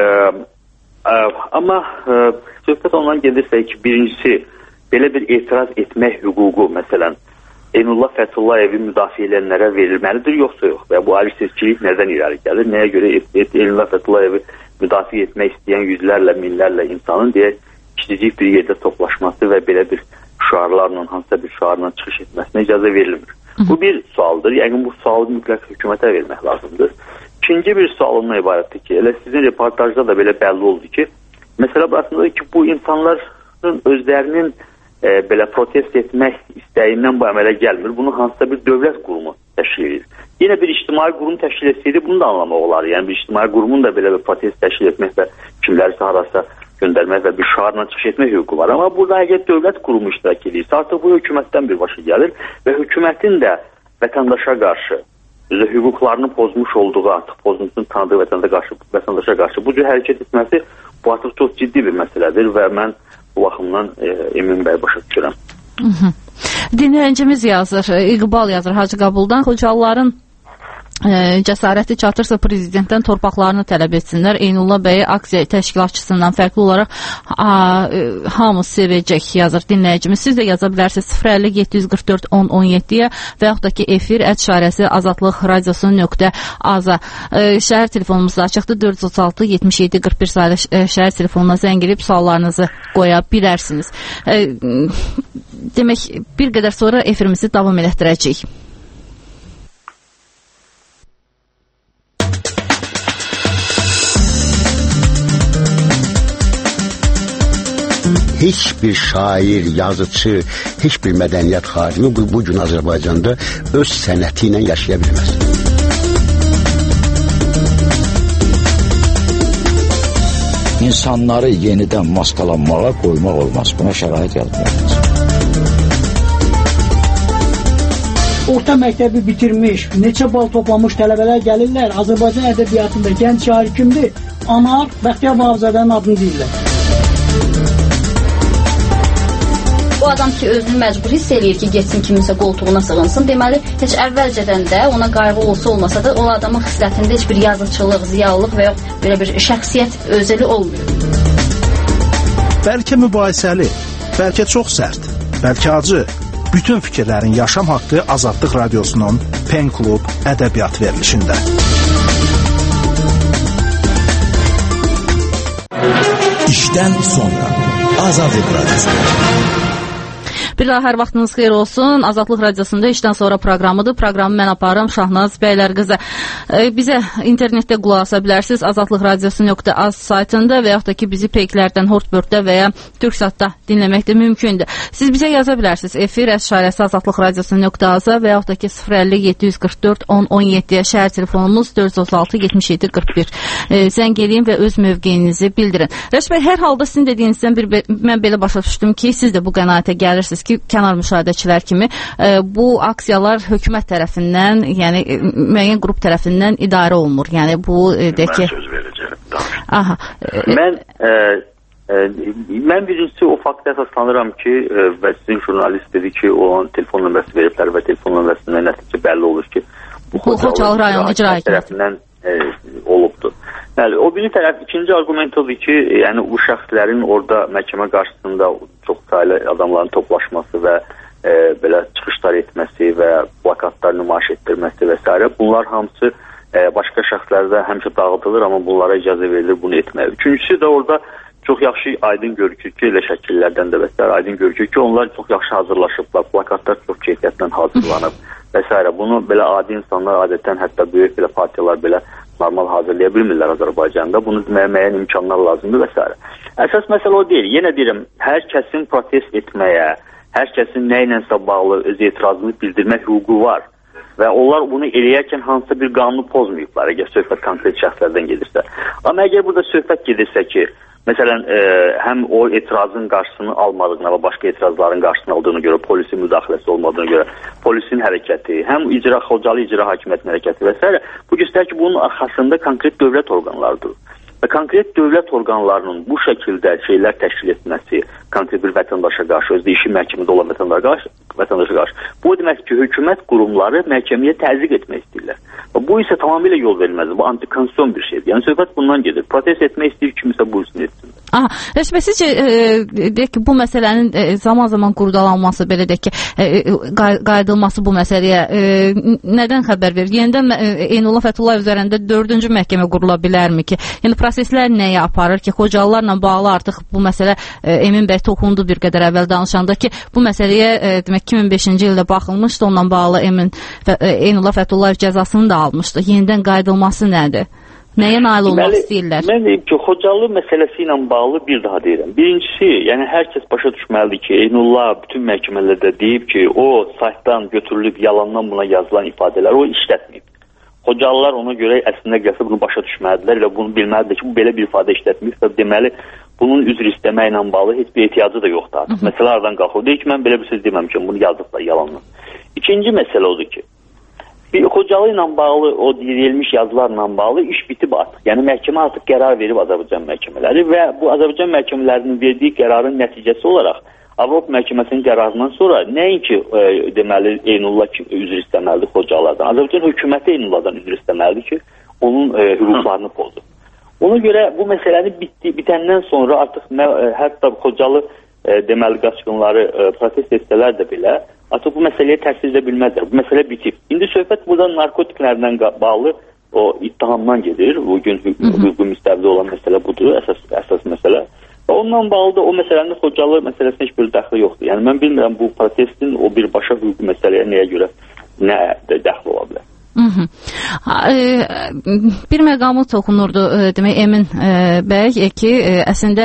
e, amma e, söhbət ondan gedirsə ki, birincisi belə bir etiraz etmək hüququ, məsələn, Eynullah Fəthullayevi müdafiə edənlərə verilməlidir, yoxsa yox? Və bu ayrı-seçkilik nədən irəli gəlir? Nəyə görə Eynullah Fəthullayevi müdafiə etmək istəyən yüzlərlə, minlərlə insanın deyək, kiçicik bir yerdə toplaşması və belə bir şüarlarla, hansısa bir şüarla çıxış etməsinə icazə verilmir. Bu bir sualdır. Yəni bu sualı mütləq hökumətə vermək lazımdır. İkinci bir sual ondan ibarətdir ki, elə sizin reportajda da belə bəlli oldu ki, məsələ burasındadır ki, bu insanların özlərinin E, belə protest etmək istəyindən bu əmələ gəlmir. Bunu hansısa bir dövlət qurumu təşkil edir. Yenə bir ictimai qurum təşkil etsəydi, bunu da anlamaq olar. Yəni bir ictimai qurumun da belə bir protest təşkil etmək və kimlərisə harasa göndərmək və bir şüarla çıxış etmək hüququ var. Amma burada əgər dövlət qurumu iştirak edirsə, artıq bu hökumətdən birbaşa gəlir və hökumətin də vətəndaşa qarşı, özü hüquqlarını pozmuş olduğu, artıq pozuntusunu tanıdığı vətəndaşa qarşı, vətəndaşa qarşı bu cür hərəkət etməsi bu artıq çox ciddi bir məsələdir və mən bu baxımdan e, Emin bəy başa düşürəm. Dinləyicimiz yazır, İqbal yazır Hacı Qabuldan, Xocalıların e, cəsarəti çatırsa prezidentdən torpaqlarını tələb etsinlər. Eynullah bəyi aksiya təşkilatçısından fərqli olaraq a, e, hamı sevəcək yazır dinləyicimiz. Siz də yaza bilərsiniz sıfır əlli yeddi yüz qırx dörd on on yeddiyə və yaxud da ki efir ət şarəsi azadlıq radiosu nöqtə aza. E, şəhər telefonumuz da açıqdır dörd yüz otuz altı yetmiş yeddi qırx bir sayılı e, şəhər telefonuna zəng edib suallarınızı qoya bilərsiniz. E, demək bir qədər sonra efirimizi davam elətdirəcəyik. Heç bir şair, yazıcı, heç bir mədəniyyət xadimi bu, bu gün Azərbaycanda öz sənəti ilə yaşaya bilməz. İnsanları yenidən maskalanmağa qoymaq olmaz. Buna şərait yaratmaq. Orta məktəbi bitirmiş, neçə bal toplamış tələbələr gəlirlər. Azərbaycan ədəbiyyatında gənc şair kimdir? Anar Bəxtiyar Vahabzadənin adını deyirlər. O adam ki, özünü məcbur hiss eləyir ki, getsin kiminsə qoltuğuna sığınsın. Deməli, heç əvvəlcədən də ona qayğı olsa olmasa da o adamın xislətində heç bir yazıçılıq, ziyalılıq və ya belə bir şəxsiyyət özəli olmuyor. Bəlkə mübahisəli, bəlkə çox sərt, bəlkə acı. Bütün fikirlərin yaşam haqqı Azadlıq Radiosunun Pen Klub ədəbiyyat verilişində. İşdən sonra Azadlıq Radiosu. Bir daha hər vaxtınız xeyir olsun. Azadlıq Radiosunda işdən sonra proqramıdır. Proqramı mən aparım Şahnaz Bəylərqızı. E, bizə internetdə qulaq asa bilərsiniz. azadlıq radiosu nöqtə az saytında və yaxud da ki bizi peyklərdən, Hortbördə və ya Türksatda dinləmək də mümkündür. Siz bizə yaza bilərsiniz. Efir əşarəsi azadlıq radiosu nöqtə aza və yaxud da ki sıfır əlli yeddi yüz qırx dörd on on yeddiyə şəhər telefonumuz dörd yüz otuz altı yetmiş yeddi qırx bir. E, zəng eləyin və öz mövqeyinizi bildirin. Rəşbər, hər halda sizin dediyinizdən bir mən belə başa düşdüm ki, siz də bu qənaətə gəlirsiniz ki, kənar müşahidəçilər kimi e, bu aksiyalar hökumət tərəfindən, yəni e, müəyyən qrup tərəfindən idarə olunur. Yəni bu e, də ki... Mən söz verəcəm. Aha. E, mən e, e, mən birincisi o faktə əsaslanıram ki, e, və sizin jurnalist dedi ki, olan telefon nömrəsi veriblər və telefon nömrəsindən nəticə bəlli olur ki, bu Xocalı rayon icra tərəfindən e, olubdur. Bəli, o biri tərəf ikinci arqument odur ki, yəni bu şəxslərin orada məhkəmə qarşısında çox saylı adamların toplaşması və e, belə çıxışlar etməsi və plakatlar nümayiş etdirməsi və s. bunlar hamısı e, başqa şəxslərdə həmişə dağıdılır, amma bunlara icazə verilir bunu etməyə. Üçüncüsü də orada çox yaxşı aydın görükür ki, elə şəkillərdən də və s. aydın görükür ki, onlar çox yaxşı hazırlaşıblar, plakatlar çox keyfiyyətlə hazırlanıb və s. Bunu belə adi insanlar adətən hətta böyük belə partiyalar belə normal hazırlaya bilmirlər Azərbaycanda. Bunu müəyyən imkanlar lazımdır və s. Əsas məsələ o deyil. Yenə deyirəm, hər kəsin protest etməyə, hər kəsin nə ilənsə bağlı öz etirazını bildirmək hüququ var. Və onlar bunu eləyərkən hansısa bir qanunu pozmayıblar, əgər söhbət konkret şəxslərdən gedirsə. Amma əgər burada söhbət gedirsə ki, məsələn, e, həm o etirazın qarşısını almadığına və başqa etirazların qarşısını aldığına görə, polisin müdaxiləsi olmadığına görə, polisin hərəkəti, həm icra, Xocalı icra hakimiyyətinin hərəkəti və s. bu göstərir ki, bunun arxasında konkret dövlət orqanlarıdır. Və konkret dövlət orqanlarının bu şəkildə şeylər təşkil etməsi, konkret bir vətəndaşa qarşı, özdə işi məhkəmədə olan vətəndaşa qarşı, vətəndaşa qarşı, bu demək ki, hökumət qurumları məhkəməyə təzyiq etmək istəyirlər. Və bu isə tamamilə yol verilməzdir. Bu antikonstitusion bir şeydir. Yəni söhbət bundan gedir. Protest etmək istəyir, kimisə bu üstünü etsin. Aha, Rəşbə, sizcə e, deyək ki, bu məsələnin e, zaman-zaman qurdalanması, belə deyək ki, e, qayıdılması bu məsələyə e, nədən xəbər verir? Yenidən e, Eynullah Fəthullayev üzərində dördüncü məhkəmə qurula bilərmi ki? Yəni proseslər nəyə aparır ki, Xocalılarla bağlı artıq bu məsələ e, Emin bəy toxundu bir qədər əvvəl danışanda ki, bu məsələyə e, demək iki min beşinci ildə baxılmışdı, onunla bağlı Emin e, Eynullah Fəthullayev cəzasını da almışdı. Yenidən qayıdılması nədir? Nəyə nail olmaq Deməli, istəyirlər? Mən deyim ki, Xocalı məsələsi ilə bağlı bir daha deyirəm. Birincisi, yəni hər kəs başa düşməlidir ki, Eynullah bütün məhkəmələrdə deyib ki, o saytdan götürülüb yalandan buna yazılan ifadələr o işlətməyib. Xocalılar ona görə əslində gəlsə bunu başa düşməlidirlər və bunu bilməlidir ki, bu belə bir ifadə işlətməyib və deməli bunun üzr istəməklə bağlı heç bir ehtiyacı da yoxdur. Hı -hı. Məsələ aradan qalxır. Deyir ki, mən belə bir söz deməmişəm, bunu yazdıqlar yalanla. İkinci məsələ odur ki, bir Xocalı ilə bağlı, o deyilmiş yazılarla bağlı iş bitib artıq. Yəni məhkəmə artıq qərar verib Azərbaycan məhkəmələri və bu Azərbaycan məhkəmələrinin verdiyi qərarın nəticəsi olaraq Avropa məhkəməsinin qərarından sonra nəinki e, deməli Eynullah üzr istəməlidir Xocalılardan. Azərbaycan hökuməti Eynullahdan üzr istəməlidir ki, onun e, hüquqlarını pozur. Ona görə bu məsələni bitdi, bitəndən sonra artıq mə, e, hətta Xocalı e, deməli qaçqınları e, protest etsələr də belə artıq bu məsələyə təsir edə bilməzlər. Bu məsələ bitib. İndi söhbət burada narkotiklərlə bağlı o ittihamdan gedir. Bugün hüquqi müstəvidə olan məsələ budur, əsas əsas məsələ. Və onunla bağlı da o məsələnin Xocalı məsələsinə heç bir dəxli yoxdur. Yəni mən bilmirəm bu protestin o birbaşa hüquqi məsələyə nəyə görə nə dəxli ola bilər. Hı -hı. E, bir məqamı toxunurdu e, demək Emin e, bəy ki, e, əslində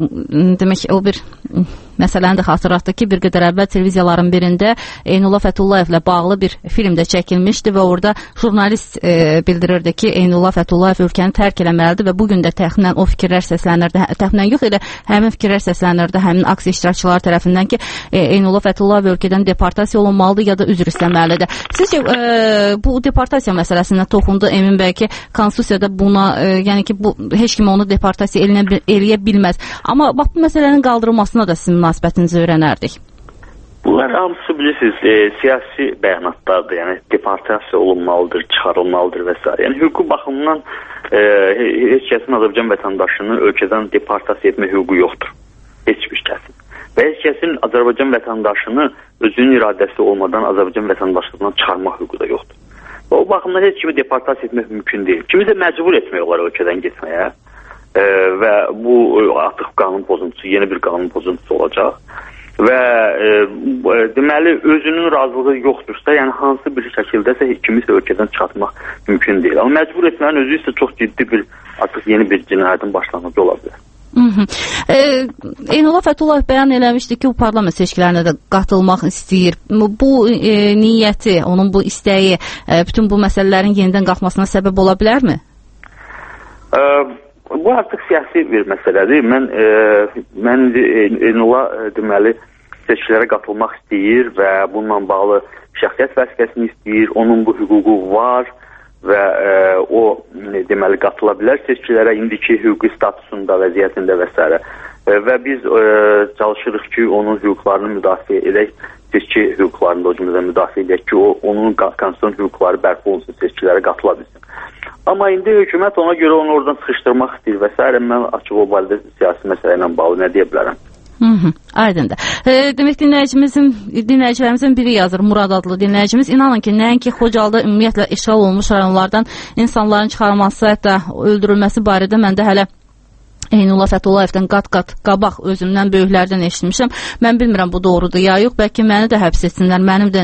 demək o bir məsələni də xatırlatdı ki, bir qədər əvvəl televiziyaların birində Eynullah Fətullayevlə bağlı bir film də çəkilmişdi və orada jurnalist e, bildirirdi ki, Eynullah Fəthullayev ölkəni tərk eləməlidir və bugün də təxminən o fikirlər səslənirdi. Təxminən yox, elə həmin fikirlər səslənirdi həmin aksiya iştirakçıları tərəfindən ki, e, Eynullah Fəthullayev ölkədən deportasiya olunmalıdır ya da üzr istəməlidir. Sizcə e, bu deportasiya məsələsində toxundu Emin bəy ki, konstitusiyada buna, e, yəni ki, bu heç kim onu deportasiya eləyə bilməz. Amma bax bu məsələnin qaldırılmasına da sizin münasibətinizi öyrənərdik. Bunlar hamısı bilirsiniz, e, siyasi bəyanatlardır. Yəni deportasiya olunmalıdır, çıxarılmalıdır və s. Yəni hüquqi baxımdan e, heç kəsin Azərbaycan vətəndaşını ölkədən deportasiya etmə hüququ yoxdur. Heç bir kəsin. Və heç kəsin Azərbaycan vətəndaşını özünün iradəsi olmadan Azərbaycan vətəndaşlığından çıxarmaq hüququ da yoxdur. Və o baxımdan heç kimi deportasiya etmək mümkün deyil. Kimi də məcbur etmək olar ölkədən getməyə e, və bu artıq qanun pozuntusu, yeni bir qanun pozuntusu olacaq. Və e, deməli özünün razılığı yoxdursa, yəni hansı bir şəkildəsə kimisə ölkədən çıxartmaq mümkün deyil. Amma məcbur etmənin özü isə çox ciddi bir artıq yeni bir cinayətin başlanğıcı ola bilər. E, Eynullah Fəthullayev bəyan eləmişdi ki, o parlament seçkilərinə də qatılmaq istəyir. Bu e, niyyəti, onun bu istəyi e, bütün bu məsələlərin yenidən qalxmasına səbəb ola bilərmi? E, bu artıq siyasi bir məsələdir. Mən e, mən Eynullah e, deməli seçkilərə qatılmaq istəyir və bununla bağlı şəxsiyyət vəsiqəsini istəyir. Onun bu hüququ var və e, o deməli qatıla bilər seçkilərə indiki hüquqi statusunda, vəziyyətində və s. və biz e, çalışırıq ki, onun hüquqlarını müdafiə edək, seçki hüquqlarını da o cümlədən müdafiə edək ki, o, onun konstitusiyon hüquqları bərpa olunsun, seçkilərə qatıla bilsin. Amma indi hökumət ona görə onu oradan sıxışdırmaq istəyir və s. Mən açıq o barədə siyasi məsələ ilə bağlı nə deyə bilərəm? Hı -hı, aydındır. E, demək dinləyicimizin, dinləyicilərimizin biri yazır, Murad adlı dinləyicimiz. İnanın ki, nəinki Xocalda ümumiyyətlə işğal olmuş rayonlardan insanların çıxarılması, hətta öldürülməsi barədə məndə hələ Eynullah Fətullayevdən qat-qat qabaq özümdən böyüklərdən eşitmişəm. Mən bilmirəm bu doğrudur ya yox, bəlkə məni də həbs etsinlər, mənim də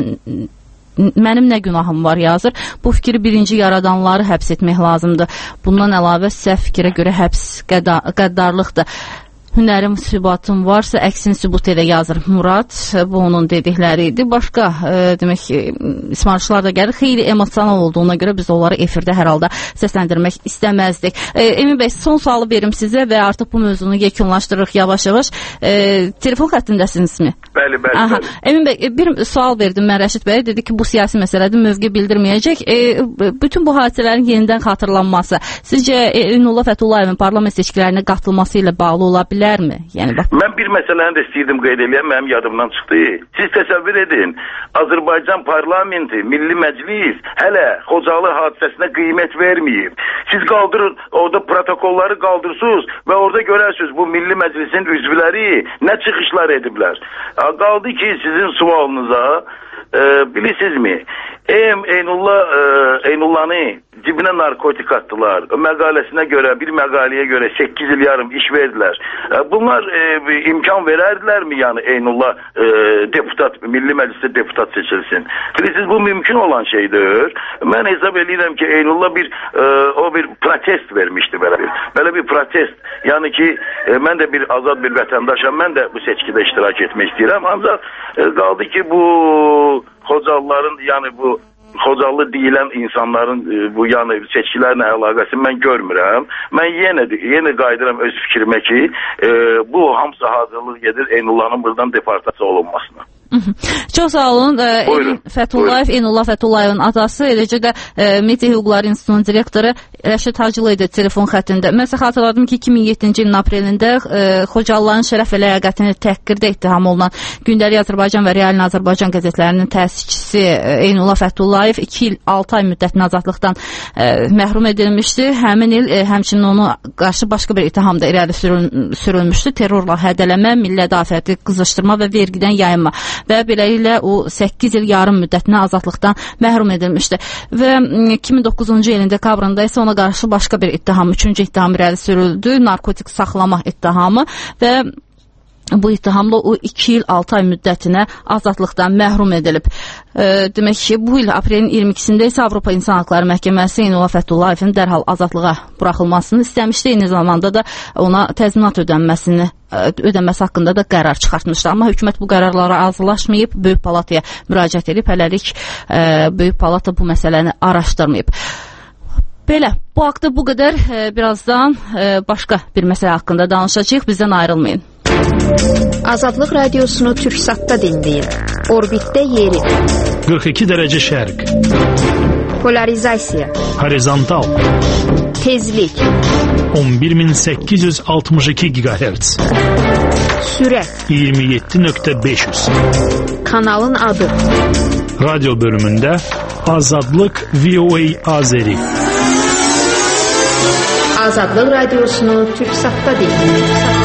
mənim nə günahım var yazır. Bu fikri birinci yaradanları həbs etmək lazımdır. Bundan əlavə səhv fikrə görə həbs qəddarlıqdır. Hünərim, sübatım varsa əksin sübut edə yazır Murad. Bu onun dedikləri idi. Başqa e, demək ismarışlar da gəlir. Xeyli emosional olduğuna görə biz onları efirdə hər halda səsləndirmək istəməzdik. E, Emin bəy, son sualı verim sizə və artıq bu mövzunu yekunlaşdırırıq yavaş-yavaş. E, telefon xəttindəsinizmi? Bəli, bəli, Aha. bəli. Emin bəy, bir sual verdim mən Rəşid bəyə. Dedi ki, bu siyasi məsələdir, mövqe bildirməyəcək. E, bütün bu hadisələrin yenidən xatırlanması sizcə Eynullah Fətullayevin parlament seçkilərinə qatılması ilə bağlı ola bilər? Yəni, mən bir məsələni də istəyirdim qeyd edəyəm, mənim yadımdan çıxdı. Siz təsəvvür edin, Azərbaycan parlamenti, Milli Məclis hələ Xocalı hadisəsinə qiymət verməyib. Siz qaldırın, orada protokolları qaldırsınız və orada görərsiniz bu Milli Məclisin üzvləri nə çıxışlar ediblər. Qaldı ki, sizin sualınıza e, bilirsinizmi? Em Eynullah e, Eynullah'ı cibinə narkotik attılar. Məqaləsinə görə, bir məqaləyə görə səkkiz il yarım iş verdilər. E, bunlar e, imkan verərdilərmi yəni Eynullah e, deputat, Milli Məclisdə deputat seçilsin? Bilirsiniz, bu mümkün olan şeydir. Mən hesab edirəm ki, Eynullah bir e, o bir protest vermişdi belə bir. Belə bir protest. Yəni ki, e, mən də bir azad bir vətəndaşam, mən də bu seçkidə iştirak etmək istəyirəm. Ancaq e, qaldı ki, bu Xocalıların, yəni bu Xocalı deyilən insanların e, bu yəni seçkilərlə əlaqəsini mən görmürəm. Mən yenə yenə qayıdıram öz fikrimə ki, e, bu hamısı hazırlıq gedir Eynullahın buradan deportasiya olunmasına. Çox sağ olun. Buyurun. Fətullayev, Eynullah Fətullayevin atası, eləcə də e, Media Hüquqları İnstitutunun direktoru Rəşid Hacılı idi telefon xəttində. Mən sizə xatırladım ki, iki min yeddinci ilin aprelində e, Xocalıların şərəf və ləyaqətini təhqirdə ittiham olunan Gündəlik Azərbaycan və Realin Azərbaycan qəzetlərinin təsisçisi Eynullah Fətullayev iki il altı ay müddətinə azadlıqdan e, məhrum edilmişdi. Həmin il e, həmçinin onu qarşı başqa bir ittiham da irəli sürül sürülmüşdü. Terrorla hədələmə, milli ədafəti qızışdırma və vergidən yayınma. Və beləliklə o səkkiz il yarım müddətinə azadlıqdan məhrum edilmişdi. Və iki min doqquzuncu ilin dekabrında isə ona qarşı başqa bir ittiham, üçüncü ittiham irəli sürüldü, narkotik saxlama ittihamı və bu ittihamla o iki il altı ay müddətinə azadlıqdan məhrum edilib. E, demək ki, bu il aprelin iyirmi ikisində isə Avropa İnsan Haqları Məhkəməsi Eynullah Fətullayevin dərhal azadlığa buraxılmasını istəmişdi. Eyni zamanda da ona təzminat ödənməsini ödənməsi haqqında da qərar çıxartmışdı. Amma hökumət bu qərarlara razılaşmayıb, Böyük Palataya müraciət edib, hələlik e, Böyük Palata bu məsələni araşdırmayıb. Belə, bu haqda bu qədər. E, birazdan e, başqa bir məsələ haqqında danışacağıq. Bizdən ayrılmayın. Azadlıq radiosunu Türksatda dinləyin. Orbitdə yeri. qırx iki dərəcə şərq. Polarizasiya. Horizontal. Tezlik. on bir min səkkiz yüz altmış iki gigahertz. Sürət. iyirmi yeddi nöqtə beş yüz. Kanalın adı. Radyo bölümündə Azadlıq V O A Azeri. Azadlıq radiosunu Türksatda dinləyin.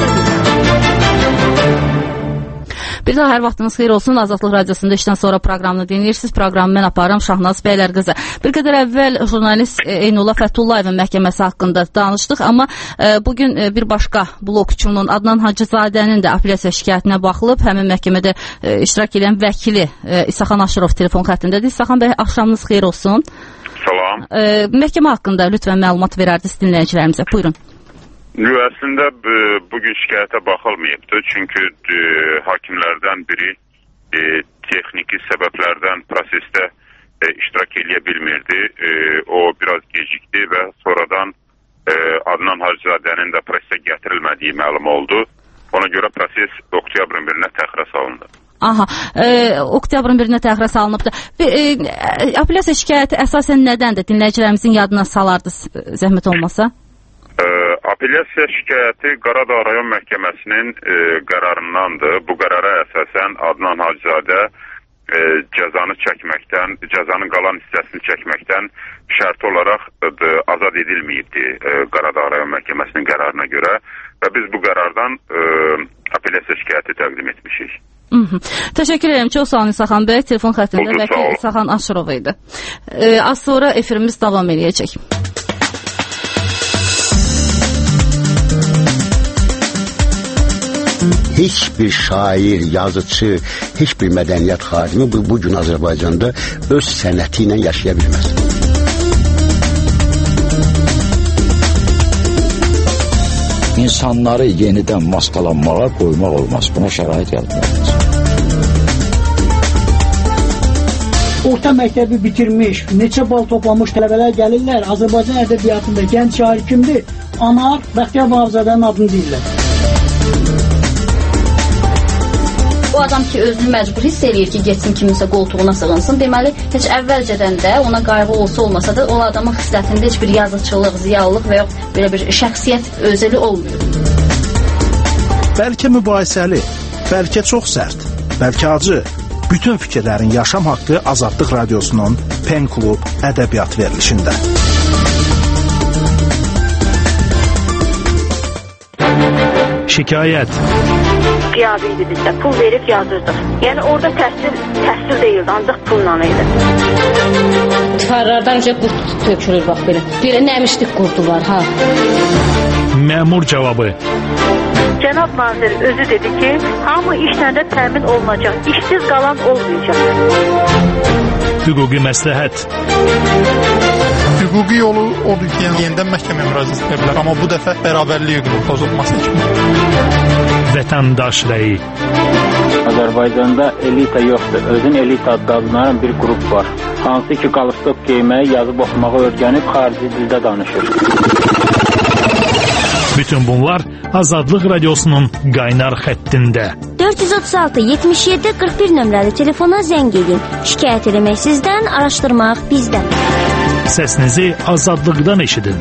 Bir daha hər vaxtınız xeyir olsun. Azadlıq Radiosunda işdən sonra proqramını dinləyirsiniz. Proqramı mən aparam Şahnaz Bəylərqızı. Bir qədər əvvəl jurnalist Eynullah Fətullayevin məhkəməsi haqqında danışdıq, amma e, bugün e, bir başqa blokçunun Adnan Hacızadənin də apellyasiya şikayətinə baxılıb. Həmin məhkəmədə e, iştirak edən vəkili e, İsaxan Aşırov telefon xəttindədir. İsaxan bəy, axşamınız xeyir olsun. Salam. E, məhkəmə haqqında lütfən məlumat verərdiniz dinləyicilərimizə. Buyurun. Əslində bugün şikayətə baxılmayıbdır, çünki e, hakimlərdən biri e, texniki səbəblərdən prosesdə e, iştirak edə bilmirdi. E, o biraz gecikdi və sonradan e, Adnan Hacızadənin də prosesə gətirilmədiyi məlum oldu. Ona görə proses oktyabrın birinə təxirə salındı. Aha, e, oktyabrın birinə təxirə salınıbdır. E, e, apellyasiya şikayəti əsasən nədəndir? Dinləyicilərimizin yadına salardı zəhmət olmasa. E, Apellyasiya şikayəti Qaradağ rayon məhkəməsinin e, qərarındandır. Bu qərara əsasən Adnan Hacızadə e, cəzanı çəkməkdən, cəzanın qalan hissəsini çəkməkdən şərt olaraq e, azad edilməyibdi e, Qaradağ rayon məhkəməsinin qərarına görə və biz bu qərardan e, apellyasiya şikayəti təqdim etmişik. Hı -hı. Təşəkkür ederim. Çox sağ olun Saxan bəy. Telefon xəttində vəkil Saxan Aşırov idi. E, az sonra efirimiz davam edəcək. Heç bir şair, yazıcı, heç bir mədəniyyət xadimi bu, bu gün Azərbaycanda öz sənəti ilə yaşaya bilməz. İnsanları yenidən maskalanmağa qoymaq olmaz. Buna şərait yaratmalıyız. Orta məktəbi bitirmiş, neçə bal toplamış tələbələr gəlirlər. Azərbaycan ədəbiyyatında gənc şair kimdir? Anar Bəxtiyar Vahabzadənin adını deyirlər. O adam ki özünü məcbur hiss eləyir ki, getsin kiminsə qoltuğuna sığınsın. Deməli, heç əvvəlcədən də ona qayğı olsa olmasa da o adamın xislətində heç bir yazıçılıq, ziyalılıq və yox belə bir şəxsiyyət özəli olmuyor. Bəlkə mübahisəli, bəlkə çox sərt, bəlkə acı. Bütün fikirlərin yaşam haqqı Azadlıq Radiosunun Pen Klub ədəbiyyat verilişində. Şikayət. Qiyabi idi bizdə, pul verib yazırdıq. Yəni orada təhsil, təhsil deyildi, ancaq pulla idi. Tifarlardan önce qurt tökülür bax belə. Belə nəmişlik qurdu var ha. Məmur cavabı. Cənab nazir özü dedi ki, hamı işlərdə təmin olunacaq, işsiz qalan olmayacaq. Hüquqi məsləhət. Hüquqi yolu odur ki, yəni yenidən məhkəməyə müraciət edə bilər, amma bu dəfə bərabərlik hüququnun pozulması üçün. Vətəndaş rəyi. Azərbaycanda elita yoxdur. Özün elita adlanan bir qrup var. Hansı ki qalstok geyməyi, yazıb oxumağı öyrənib xarici dildə danışır. Bütün bunlar Azadlıq Radiosunun qaynar xəttində. dörd yüz otuz altı yetmiş yeddi qırx bir nömrəli telefona zəng edin. Şikayət eləmək sizdən, araşdırmaq bizdən. Səsinizi Azadlıqdan eşidin.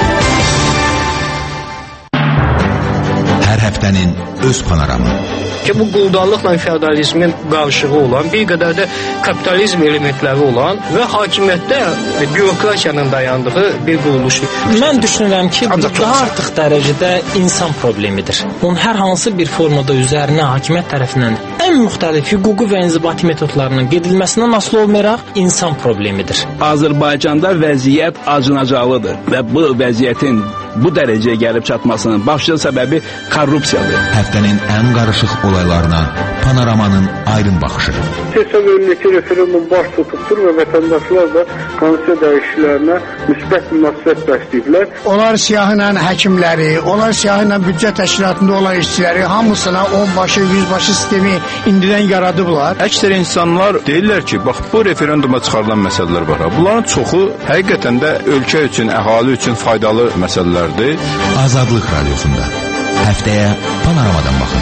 Hər həftənin öz panoramı. Ki bu quldarlıqla feodalizmin qarışığı olan, bir qədər də kapitalizm elementləri olan və hakimiyyətdə bürokratiyanın dayandığı bir quruluşdur. Mən düşünürəm ki, bu daha artıq dərəcədə insan problemidir. Onun hər hansı bir formada üzərinə hakimiyyət tərəfindən ən müxtəlif hüquqi və inzibati metodlarının gedilməsindən asılı olmayaraq insan problemidir. Azərbaycanda vəziyyət acınacaqlıdır və bu vəziyyətin bu dərəcəyə gəlib çatmasının başlıca səbəbi korrupsiyadır. Həftənin ən qarışıq olaylarına Panoramanın aydın baxışı. Seçim önündəki referendum baş tutubdur və vətəndaşlar da konstitusiya dəyişikliklərinə müsbət münasibət bəsləyiblər. Onlar siyahıyla həkimləri, onlar siyahıyla büdcə təşkilatında olan işçiləri hamısına onbaşı, yüzbaşı sistemi indidən yaradıblar. Əksər insanlar deyirlər ki, bax bu referenduma çıxarılan məsələlər var. Bunların çoxu həqiqətən də ölkə üçün, əhali üçün faydalı məsələlərdir. Azadlıq Radiosunda həftəyə Panoramadan baxın.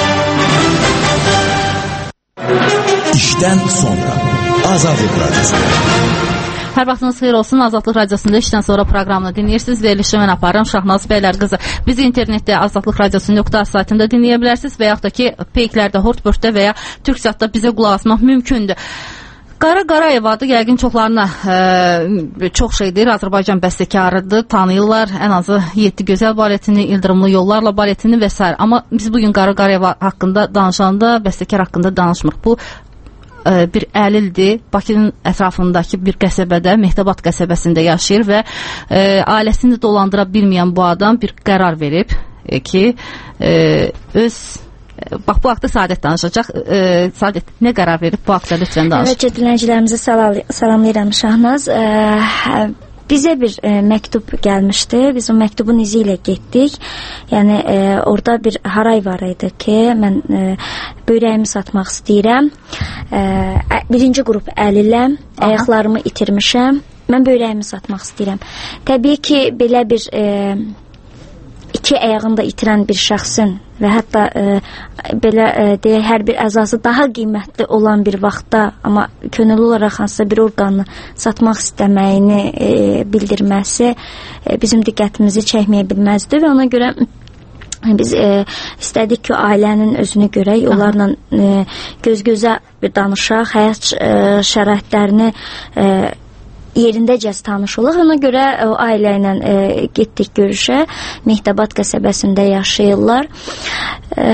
İşdən sonra Azadlıq Radiosu. Hər vaxtınız xeyir olsun. Azadlıq Radiosunda işdən sonra proqramını dinləyirsiniz. Verilişi mən aparıram Şahnaz Bəylər qızı. Bizi internetdə azadlıq radiosu nöqtə az saytında dinləyə bilərsiniz və yaxud da ki, peyklərdə, Hortbörtdə və ya Türksatda bizə qulaq asmaq mümkündür. Qara Qarayev adı yəqin çoxlarına e, çox şeydir. Azərbaycan bəstəkarıdır, tanıyırlar. Ən azı yeddi gözəl baletini, İldırımlı yollarla baletini və s. Amma biz bugün Qara Qarayev haqqında danışanda bəstəkar haqqında danışmırıq. Bu e, bir əlildir. Bakının ətrafındakı bir qəsəbədə, Mehtabat qəsəbəsində yaşayır və e, ailəsini dolandıra bilməyən bu adam bir qərar verib e, ki, e, öz bax bu haqda Saadət danışacaq. E, Saadət nə qərar verib bu haqda lütfən danış. Evet, dinləyicilərimizi salamlayıram Şahnaz. E, bizə bir e, məktub gəlmişdi. Biz o məktubun izi ilə getdik. Yəni e, orada bir haray var idi ki, mən e, böyrəyimi satmaq istəyirəm. E, birinci qrup əliləm, ayaqlarımı itirmişəm. Mən böyrəyimi satmaq istəyirəm. Təbii ki, belə bir e, iki ayağını da itirən bir şəxsin və hətta e, belə e, deyək, hər bir əzası daha qiymətli olan bir vaxtda, amma könüllü olaraq hansısa bir orqanı satmaq istəməyini e, bildirməsi e, bizim diqqətimizi çəkməyə bilməzdi və ona görə biz e, istədik ki, ailənin özünü görək, onlarla e, göz-gözə bir danışaq, həyat e, şəraitlərini e, yerindəcəz tanış olaq. Ona görə o ailə ilə e, getdik görüşə. Mehdabad qəsəbəsində yaşayırlar. E,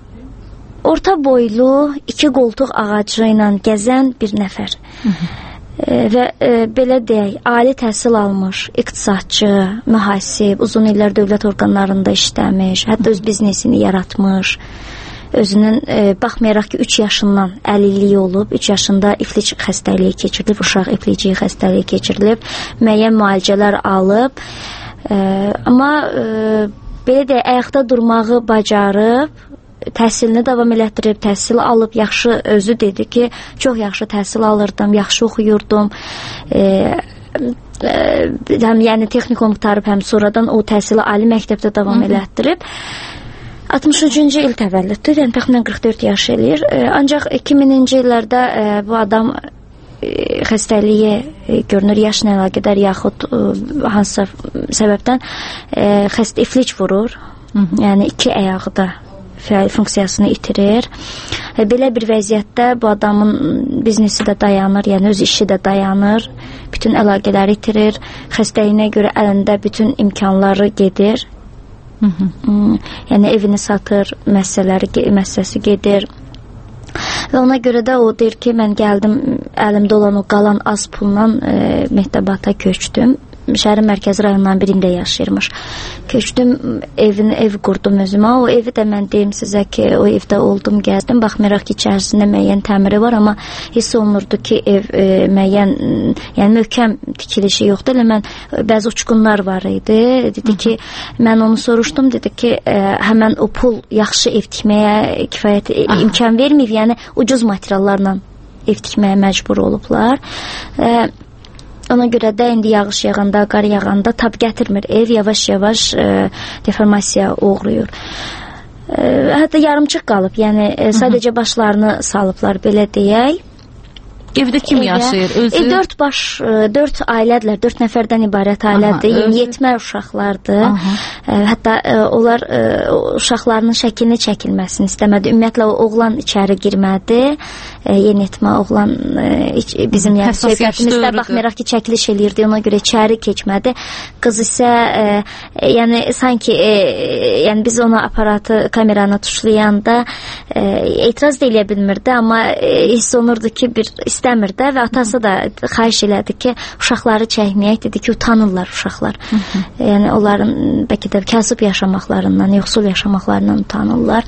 orta boylu, iki qoltuq ağacı ilə gəzən bir nəfər. E, və e, belə deyək, ali təhsil almış, iqtisadçı, mühasib, uzun illər dövlət orqanlarında işləmiş, hətta öz biznesini yaratmış. Özünün e, baxmayaraq ki, üç yaşından əlilliyi olub, üç yaşında iflic xəstəliyi keçirilib, uşaq iflici xəstəliyi keçirilib, müəyyən müalicələr alıb, e, amma e, belə də ayaqda durmağı bacarıb, təhsilini davam elətdirib, təhsil alıb, yaxşı, özü dedi ki, çox yaxşı təhsil alırdım, yaxşı oxuyurdum, e, e, həm yəni texnikum qurtarıb, həm sonradan o təhsili ali məktəbdə davam elətdirib. altmış üçüncü il təvəllüddür, yəni təxminən qırx dörd yaş eləyir. E, ancaq iki minci illərdə e, bu adam e, xəstəliyi e, görünür, yaşla əlaqədar yaxud e, hansısa səbəbdən e, xəstə iflic vurur. Hı -hı. Yəni iki ayağı da fəal funksiyasını itirir. E, belə bir vəziyyətdə bu adamın biznesi də dayanır, yəni öz işi də dayanır. Bütün əlaqələri itirir. Xəstəliyinə görə əlində bütün imkanları gedir. Hı -hı. Yəni evini satır, məsələləri məsələsi gedir. Və ona görə də o deyir ki, mən gəldim, əlimdə olan o qalan az pulla e, Mehdabata köçdüm. Şəhərin mərkəzi rayonundan birində yaşayırmış. Köçdüm, evini, ev qurdum özümə. O evi də mən deyim sizə ki, o evdə oldum, gəzdim. Baxmayaraq ki, içərisində müəyyən təmiri var, amma hiss olunurdu ki, ev e, müəyyən, yəni möhkəm tikilişi yoxdur. Elə mən, bəzi uçqunlar var idi. Dedi ki, mən onu soruşdum, dedi ki, e, həmən o pul yaxşı ev tikməyə kifayət Aha. imkan verməyib, yəni ucuz materiallarla ev tikməyə məcbur olublar. E, Ona görə də indi yağış yağanda, qar yağanda tab gətirmir. Ev yavaş-yavaş e, deformasiya uğrayır. E, hətta yarımçıq qalıb. Yəni e, sadəcə başlarını salıblar, belə deyək. Evdə kim yaşayır? Özü? E, dörd baş, e, dörd ailədirlər, dörd nəfərdən ibarət ailədir. Yəni yetmə uşaqlardır. E, hətta e, onlar e, uşaqlarının şəklini çəkilməsini istəmədi. Ümumiyyətlə o oğlan içəri girmədi. E, yeniyetmə oğlan e, bizim yəni söhbətimizdə baxmayaraq ki, çəkiliş eləyirdi, ona görə içəri keçmədi. Qız isə e, e, yəni sanki e, yəni biz ona aparatı, kameranı tuşlayanda e, etiraz da eləyə bilmirdi, amma e, hiss olunurdu ki, bir istəmirdi və atası da xahiş elədi ki, uşaqları çəkməyək, dedi ki, utanırlar uşaqlar. Hı -hı. Yəni onların bəlkə də kasıb yaşamaqlarından, yoxsul yaşamaqlarından utanırlar.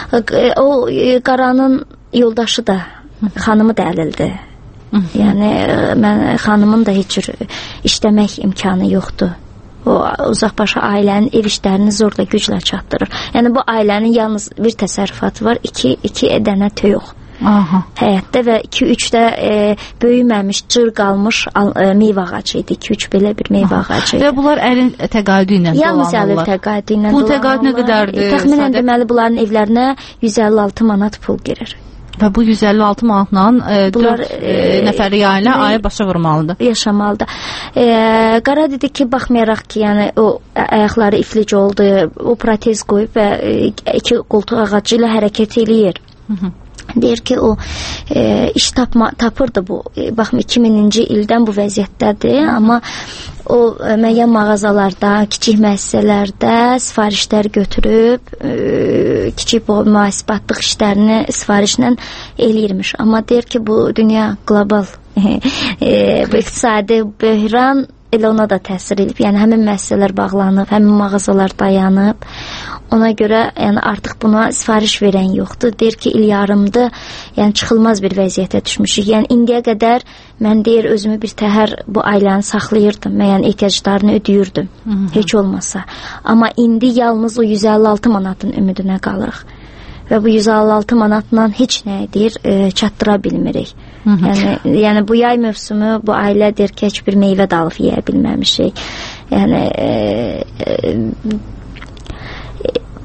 O e, Qaranın yoldaşı da, xanımı da əlildir. Yəni mən xanımın da heç cür işləmək imkanı yoxdur. O uzaqbaşı ailənin ev işlərini zorla güclə çatdırır. Yəni bu ailənin yalnız bir təsərrüfatı var, iki, iki dənə toyuq. Aha. Həyətdə və iki üç də e, böyüməmiş, cır qalmış e, meyvə ağacı idi. iki üç belə bir meyvə Aha. ağacı idi. Və bunlar əlin təqaüdü ilə dolanırlar. Yalnız əlin təqaüdü ilə dolanırlar. Bu təqaüd nə qədərdir? Təxminən deməli bunların evlərinə yüz əlli altı manat pul girir. Və bu yüz əlli altı manatla e, dörd e, nəfərli ailə ayı başa vurmalıdır. Yaşamalıdır. E, Qara dedi ki, baxmayaraq ki, yəni o ayaqları iflic oldu, o protez qoyub və e, iki qoltuq ağacı ilə hərəkət eləyir. Hı -hı. Deyir ki, o e, iş tapma, tapırdı bu. E, baxın, iki minci ildən bu vəziyyətdədir, amma o e, müəyyən mağazalarda, kiçik müəssisələrdə sifarişlər götürüb, e, kiçik bu mühasibatlıq işlərini sifarişlə eləyirmiş. Amma deyir ki, bu dünya qlobal, e, bu iqtisadi böhran elə ona da təsir edib. Yəni həmin müəssisələr bağlanıb, həmin mağazalar dayanıb. Ona görə yəni artıq buna sifariş verən yoxdur. Deyir ki, il yarımdır, yəni çıxılmaz bir vəziyyətə düşmüşük. Yəni indiyə qədər mən deyir özümü bir təhər bu ailəni saxlayırdım, müəyyən ehtiyaclarını ödəyirdim. Hı -hı. Heç olmasa. Amma indi yalnız o yüz əlli altı manatın ümidinə qalırıq. Və bu yüz əlli altı manatla heç nə deyir e, çatdıra bilmirik. Hı -hı. Yəni, yəni bu yay mövsümü bu ailə deyir ki, heç bir meyvə dalıb yeyə bilməmişik. Yəni e, e,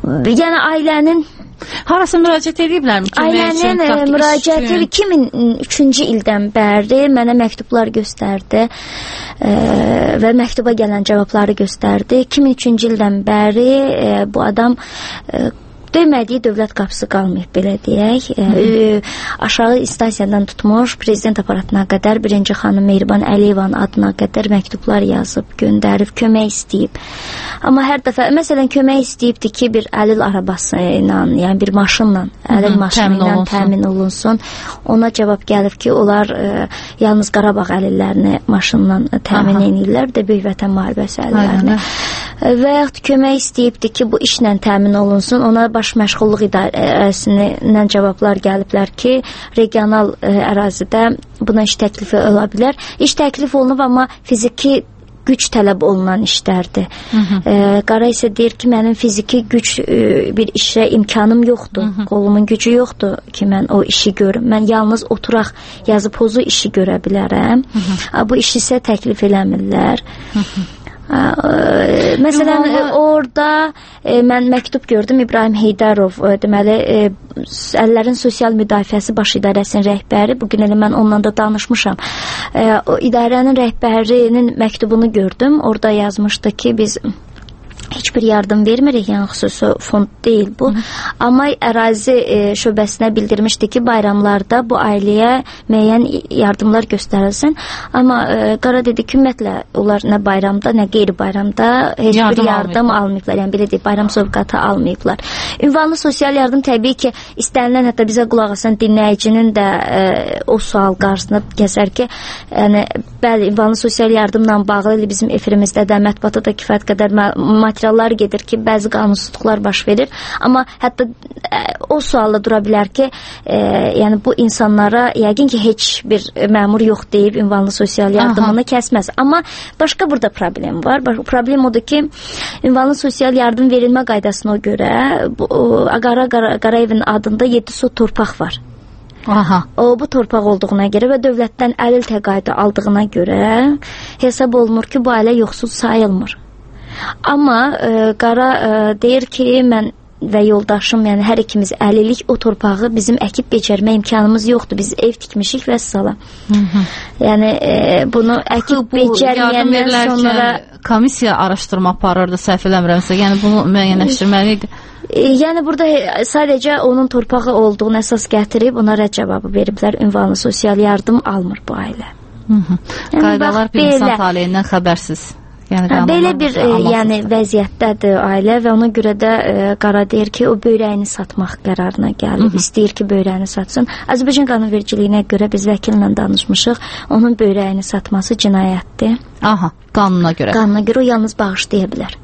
yəni ailənin harasa müraciət ediblərmi? Ailənin müraciəti iki min üçüncü ildən bəri mənə məktublar göstərdi e, və məktuba gələn cavabları göstərdi. iki min üçüncü ildən bəri e, bu adam e, döymədiyi dövlət qapısı qalmayıb, belə deyək. E, aşağı instansiyadan tutmuş prezident aparatına qədər birinci xanım Mehriban Əliyevanın adına qədər məktublar yazıb, göndərib, kömək istəyib. Amma hər dəfə, məsələn, kömək istəyibdi ki, bir əlil arabası ilə, yəni bir maşınla, əlil maşını ilə təmin olunsun. Ona cavab gəlib ki, onlar e, yalnız Qarabağ əlillərini maşınla təmin edirlər, bir də Böyük Vətən müharibəsi əlillərini. Və yaxud kömək istəyibdi ki, bu işlə təmin olunsun. Ona baş məşğulluq idarəsindən cavablar gəliblər ki, regional ə, ərazidə buna iş təklifi ola bilər. İş təklif olunub, amma fiziki güc tələb olunan işlərdir. E, Qara isə deyir ki, mənim fiziki güc e, bir işə imkanım yoxdur. Hı -hı. Qolumun gücü yoxdur ki, mən o işi görüm. Mən yalnız oturaq yazı pozu işi görə bilərəm. Hı -hı. Bu işi isə təklif eləmirlər. Hı -hı. Məsələn, e, orada e, mən məktub gördüm. İbrahim Heydərov, e, deməli, e, Əllərin Sosial Müdafiəsi Baş İdarəsinin rəhbəri. Bugün elə mən onunla da danışmışam. E, o idarənin rəhbərinin məktubunu gördüm. Orada yazmışdı ki, biz heç bir yardım vermirik, yəni xüsusi fond deyil bu. Hı. Amma ərazi e, şöbəsinə bildirmişdi ki, bayramlarda bu ailəyə müəyyən yardımlar göstərilsin. Amma e, Qara dedi ki, ümumiyyətlə onlar nə bayramda, nə qeyri-bayramda heç yardım bir yardım almayıblar. almayıblar. Yəni belə deyək, bayram sovqatı almayıblar. Ünvanlı sosial yardım təbii ki, istənilən, hətta bizə qulaq asan dinləyicinin də e, o sual qarşısında gəzər ki, yəni bəli, ünvanlı sosial yardımla bağlı bizim efirimizdə də, mətbuatda da kifayət qədər materiallar gedir ki, bəzi qanunsuzluqlar baş verir. Amma hətta e, o sualla dura bilər ki, e, yəni bu insanlara yəqin ki, heç bir məmur yox deyib ünvanlı sosial yardımını Aha. kəsməz. Amma başqa burada problem var. Problem odur ki, ünvanlı sosial yardım verilmə qaydasına görə bu, Qara Qarayevin adında yeddi sot torpaq var. Aha. O bu torpaq olduğuna görə və dövlətdən əlil təqaüdü aldığına görə hesab olunur ki, bu ailə yoxsul sayılmır. Amma e, Qara e, deyir ki, mən və yoldaşım, yəni hər ikimiz əlillik, o torpağı bizim əkib becərmə imkanımız yoxdur. Biz ev tikmişik və salam. Yəni e, bunu əkib becərməyəndən sonra komissiya araşdırma aparırdı, səhv eləmirəmsə. Yəni bunu müəyyənləşdirməli idi. E, yəni burada sadəcə onun torpağı olduğunu əsas gətirib ona rədd cavabı veriblər. Ünvanlı sosial yardım almır bu ailə. Hı -hı. Yəni, qaydalar bir insan taleyindən xəbərsiz. Yəni, hə, belə bir e, yəni vəziyyətdədir ailə və ona görə də e, Qara deyir ki, o böyrəyini satmaq qərarına gəlib. Hı -hı. İstəyir ki, böyrəyini satsın. Azərbaycan qanunvericiliyinə görə biz vəkillə danışmışıq. Onun böyrəyini satması cinayətdir. Aha, qanuna görə. Qanuna görə o yalnız bağışlaya bilər.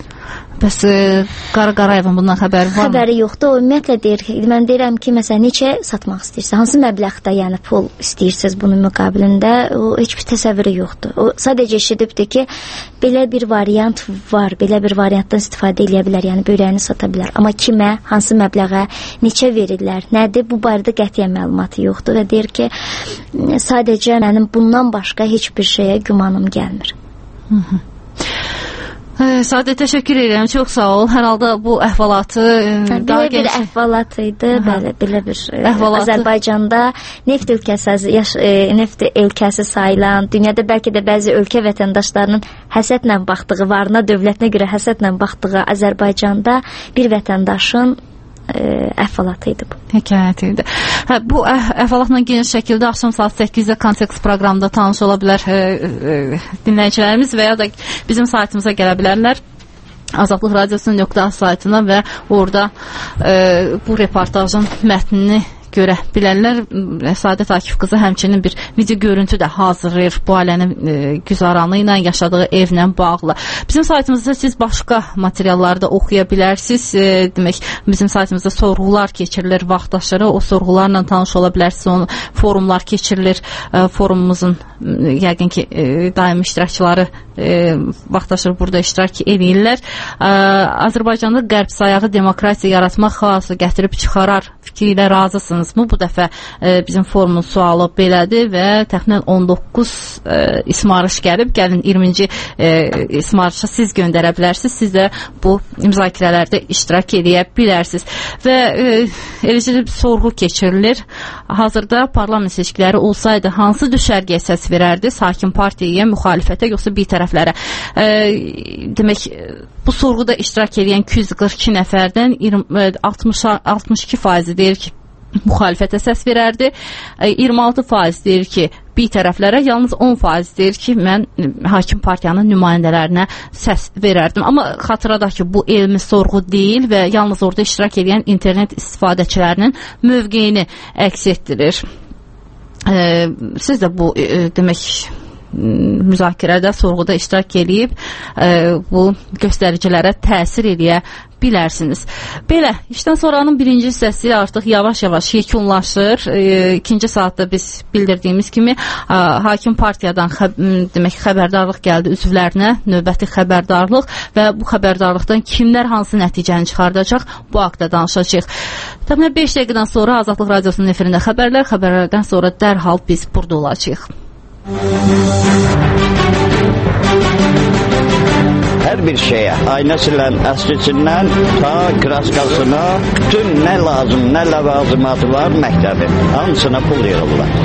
Bəs e, Qara Qarayevin bundan xəbəri var mı? Xəbəri yoxdur. O ümumiyyətlə deyir ki, mən deyirəm ki, məsələn, neçə satmaq istəyirsən, hansı məbləğdə, yəni pul istəyirsiniz bunun müqabilində, o heç bir təsəvvürü yoxdur. O sadəcə eşidibdir ki, belə bir variant var, belə bir variantdan istifadə edə bilər, yəni böyrəyini sata bilər. Amma kimə, hansı məbləğə, neçə verirlər, nədir, bu barədə qətiyyən məlumatı yoxdur və deyir ki, sadəcə mənim bundan başqa heç bir şeyə gümanım gəlmir. Hı -hı. Sadə, təşəkkür edirəm. Çox sağ ol. Hər halda bu əhvalatı hə, daha bir geniş... əhvalat idi. Bəli, belə bir əhvalatı... Azərbaycanda neft ölkəsi, yaş, e, neft ölkəsi sayılan, dünyada bəlkə də bəzi ölkə vətəndaşlarının həsədlə baxdığı, varına, dövlətinə görə həsədlə baxdığı Azərbaycanda bir vətəndaşın əhvalatı idi bu. Hekayət idi. Hə, bu əhvalatla geniş şəkildə axşam saat səkkizdə Kontekst proqramında tanış ola bilər e, e, dinləyicilərimiz və ya da bizim saytımıza gələ bilərlər. Azadlıq Radiosunun nöqtə saytına və orada e, bu reportajın mətnini görə bilərlər. Səadət Akif qızı həmçinin bir video görüntü də hazırlayır bu ailənin e, güzaranı ilə, yaşadığı evlə bağlı. Bizim saytımızda siz başqa materialları da oxuya bilərsiniz. E, demək, bizim saytımızda sorğular keçirilir vaxtaşırı. O sorğularla tanış ola bilərsiniz. Onun forumlar keçirilir. E, forumumuzun e, yəqin ki, e, daimi iştirakçıları e, vaxtaşır burada iştirak edirlər. E, Azərbaycanda qərb sayağı demokratiya yaratmaq xaosu gətirib çıxarar fikri ilə razısınızmı? Bu dəfə e, bizim forumun sualı belədir və təxminən on doqquz e, ismarış gəlib. Gəlin iyirminci e, ismarışa siz göndərə bilərsiniz. Siz də bu müzakirələrdə iştirak edə bilərsiniz. Və e, eləcə bir sorğu keçirilir. Hazırda parlament seçkiləri olsaydı hansı düşərgəyə səs verərdi? Hakim partiyaya, müxalifətə, yoxsa bir tərəflərə? E, demək, bu sorğuda iştirak edən iki yüz qırx iki nəfərdən altmış iki faizi deyir ki, müxalifətə səs verərdi. iyirmi altı faiz deyir ki, bir tərəflərə, yalnız on faiz deyir ki, mən hakim partiyanın nümayəndələrinə səs verərdim. Amma xatırladaq ki, bu elmi sorğu deyil və yalnız orada iştirak edən internet istifadəçilərinin mövqeyini əks etdirir. E, siz də bu e, demək müzakirədə, sorğuda iştirak edib e, bu göstəricilərə təsir edə bilərsiniz. Belə, işdən sonranın birinci hissəsi artıq yavaş-yavaş yekunlaşır. E, ikinci saatda biz bildirdiyimiz kimi a, hakim partiyadan xəb demək xəbərdarlıq gəldi üzvlərinə, növbəti xəbərdarlıq və bu xəbərdarlıqdan kimlər hansı nəticəni çıxardacaq, bu haqda danışacağıq. Təxminən beş dəqiqədən sonra Azadlıq Radiosunun efirində xəbərlər, xəbərlərdən sonra dərhal biz burada olacağıq. Hər bir şeyə, aynə silən əslisindən ta kraskasına, bütün nə lazım, nə ləvazimatı var məktəbi, hamısına pul yığırlar.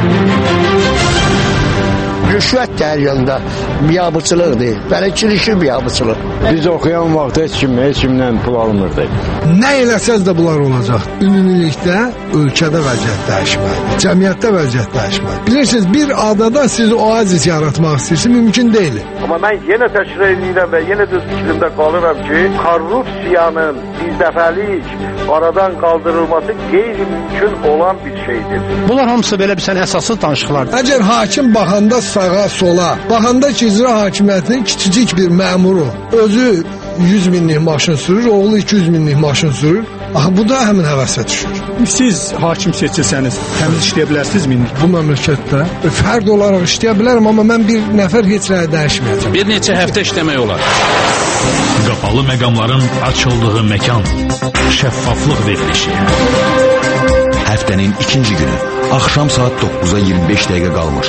Rüşvət də hər yanda biabıçılıqdır, bələkçilikli biabıçılıq. Biz oxuyan vaxt heç kim, heç kimdən pul almırdı. Nə eləsəz də bunlar olacaq. Ümumilikdə ölkədə vəziyyət dəyişməlidir, cəmiyyətdə vəziyyət dəyişməlidir. Bilirsiniz, bir adada siz oazis yaratmaq istəyirsiniz, mümkün deyil. Amma mən yenə təkrar edirəm və yenə də fikrimdə qalıram ki, korrupsiyanın birdəfəlik aradan qaldırılması qeyri-mümkün olan bir şeydir. Bunlar hamısı belə bir sən əsassız danışıqlardır. Əgər hakim baxanda sağa, sola, baxanda ki, icra hakimiyyətinin kiçicik bir məmuru özü yüz minlik maşın sürür, oğlu iki yüz minlik maşın sürür. Aha, bu da həmin həvəsə düşür. Siz hakim seçilsəniz, təmiz işləyə bilərsiniz mi? Bu məmləkətdə fərd olaraq işləyə bilərəm, amma mən bir nəfər heç nəyə dəyişməyəcəm. Bir neçə həftə işləmək olar. Qapalı məqamların açıldığı məkan, şəffaflıq verilişi. Həftənin ikinci günü, axşam saat doqquza iyirmi beş dəqiqə qalmış.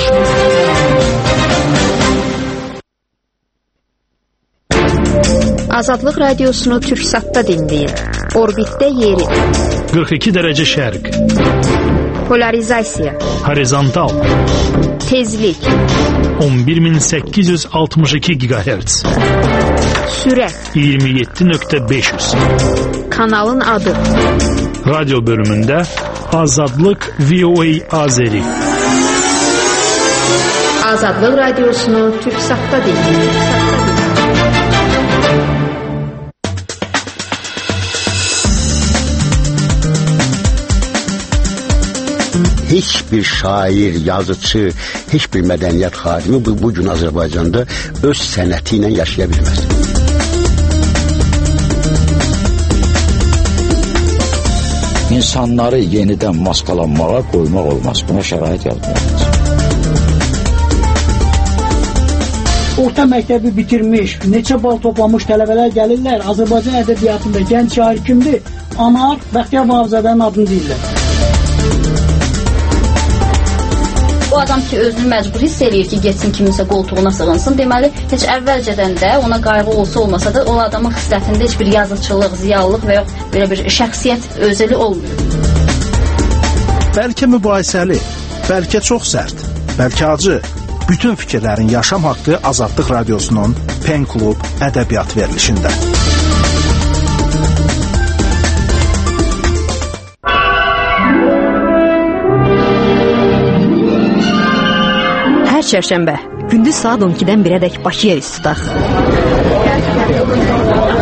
Azadlıq Radiosunu Türksatda dinləyin. Orbitdə yeri. qırx iki dərəcə şərq. Polarizasiya. Horizontal. Tezlik. on bir min səkkiz yüz altmış iki gigahertz. Sürət. iyirmi yeddi nöqtə beş yüz. Kanalın adı. Radyo bölümündə Azadlıq V O A Azeri. Azadlıq Radiosunu Türksatda dinləyin. Heç bir şair, yazıcı, heç bir mədəniyyət xadimi bu, bu gün Azərbaycanda öz sənəti ilə yaşaya bilməz. İnsanları yenidən maskalanmağa qoymaq olmaz. Buna şərait yaratmaq. Orta məktəbi bitirmiş, neçə bal toplamış tələbələr gəlirlər. Azərbaycan ədəbiyyatında gənc şair kimdir? Anar Bəxtiyar Vahabzadənin adını deyirlər. O adam ki, özünü məcbur hiss eləyir ki, getsin kiminsə qoltuğuna sığınsın. Deməli, heç əvvəlcədən də ona qayğı olsa olmasa da o adamın xislətində heç bir yazıçılıq, ziyalılıq və yox belə bir şəxsiyyət özəli olmuyor. Bəlkə mübahisəli, bəlkə çox sərt, bəlkə acı. Bütün fikirlərin yaşam haqqı Azadlıq Radiosunun Pen Klub ədəbiyyat verilişində. Hər çərşənbə gündüz saat on ikidən birədək Bakıya üst tutaq.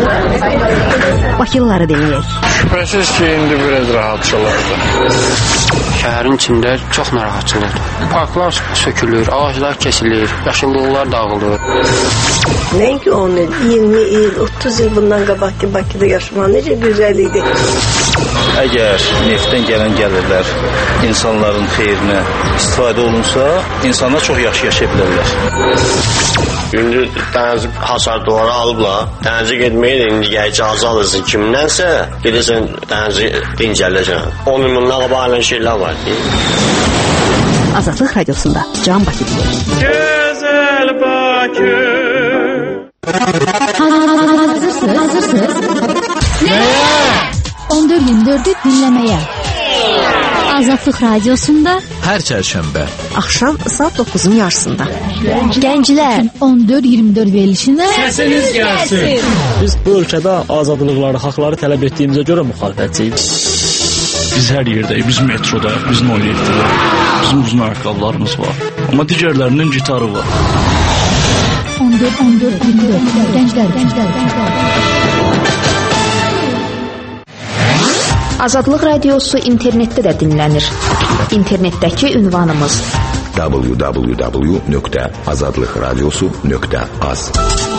Bakılıları dinləyək. Şübhəsiz ki, indi biraz rahatçılıqdır. Şəhərin içində çox narahatçılıqdır. Parklar sökülür, ağaclar kesilir, yaşıllıqlar dağılır. Nəinki on il, iyirmi il, otuz il bundan qabaqki Bakıda yaşamaq necə gözəl idi. Əgər neftdən gələn gəlirlər insanların xeyrinə istifadə olunsa, insanlar çox yaxşı yaşaya bilərlər. İndi dənizi hasarduvara alıblar, dənizi getməyə də indi icazə alırsın kimdənsə, gedirsən dənizi dincələcəksən. on il bundan qabaq elə şeylər var ki. Azadlıq Radiosunda Can Bakı deyir. Gözəl Bakı. Hazırsınız? Hazırsınız? Nəyə? on dörd iyirmi dördü dinləməyə. Azadlıq Radiosunda hər çərşənbə axşam saat doqquzun yarısında. Gənclər on dörd iyirmi dörd verilişində səsiniz gəlsin. Biz bu ölkədə azadlıqları, haqları tələb etdiyimizə görə müxalifətçiyik. Biz hər yerdəyik, biz metrodayıq, biz nol yeddilik. Bizim uzun ayaqqabılarımız var. Amma digərlərinin gitarı var. on dörd on dörd iyirmi dörd Gənclər, gənclər, gənclər. Azadlıq Radiosu internetdə də dinlənir. İnternetdəki ünvanımız w w w nöqtə azadlıqradiosu nöqtə az.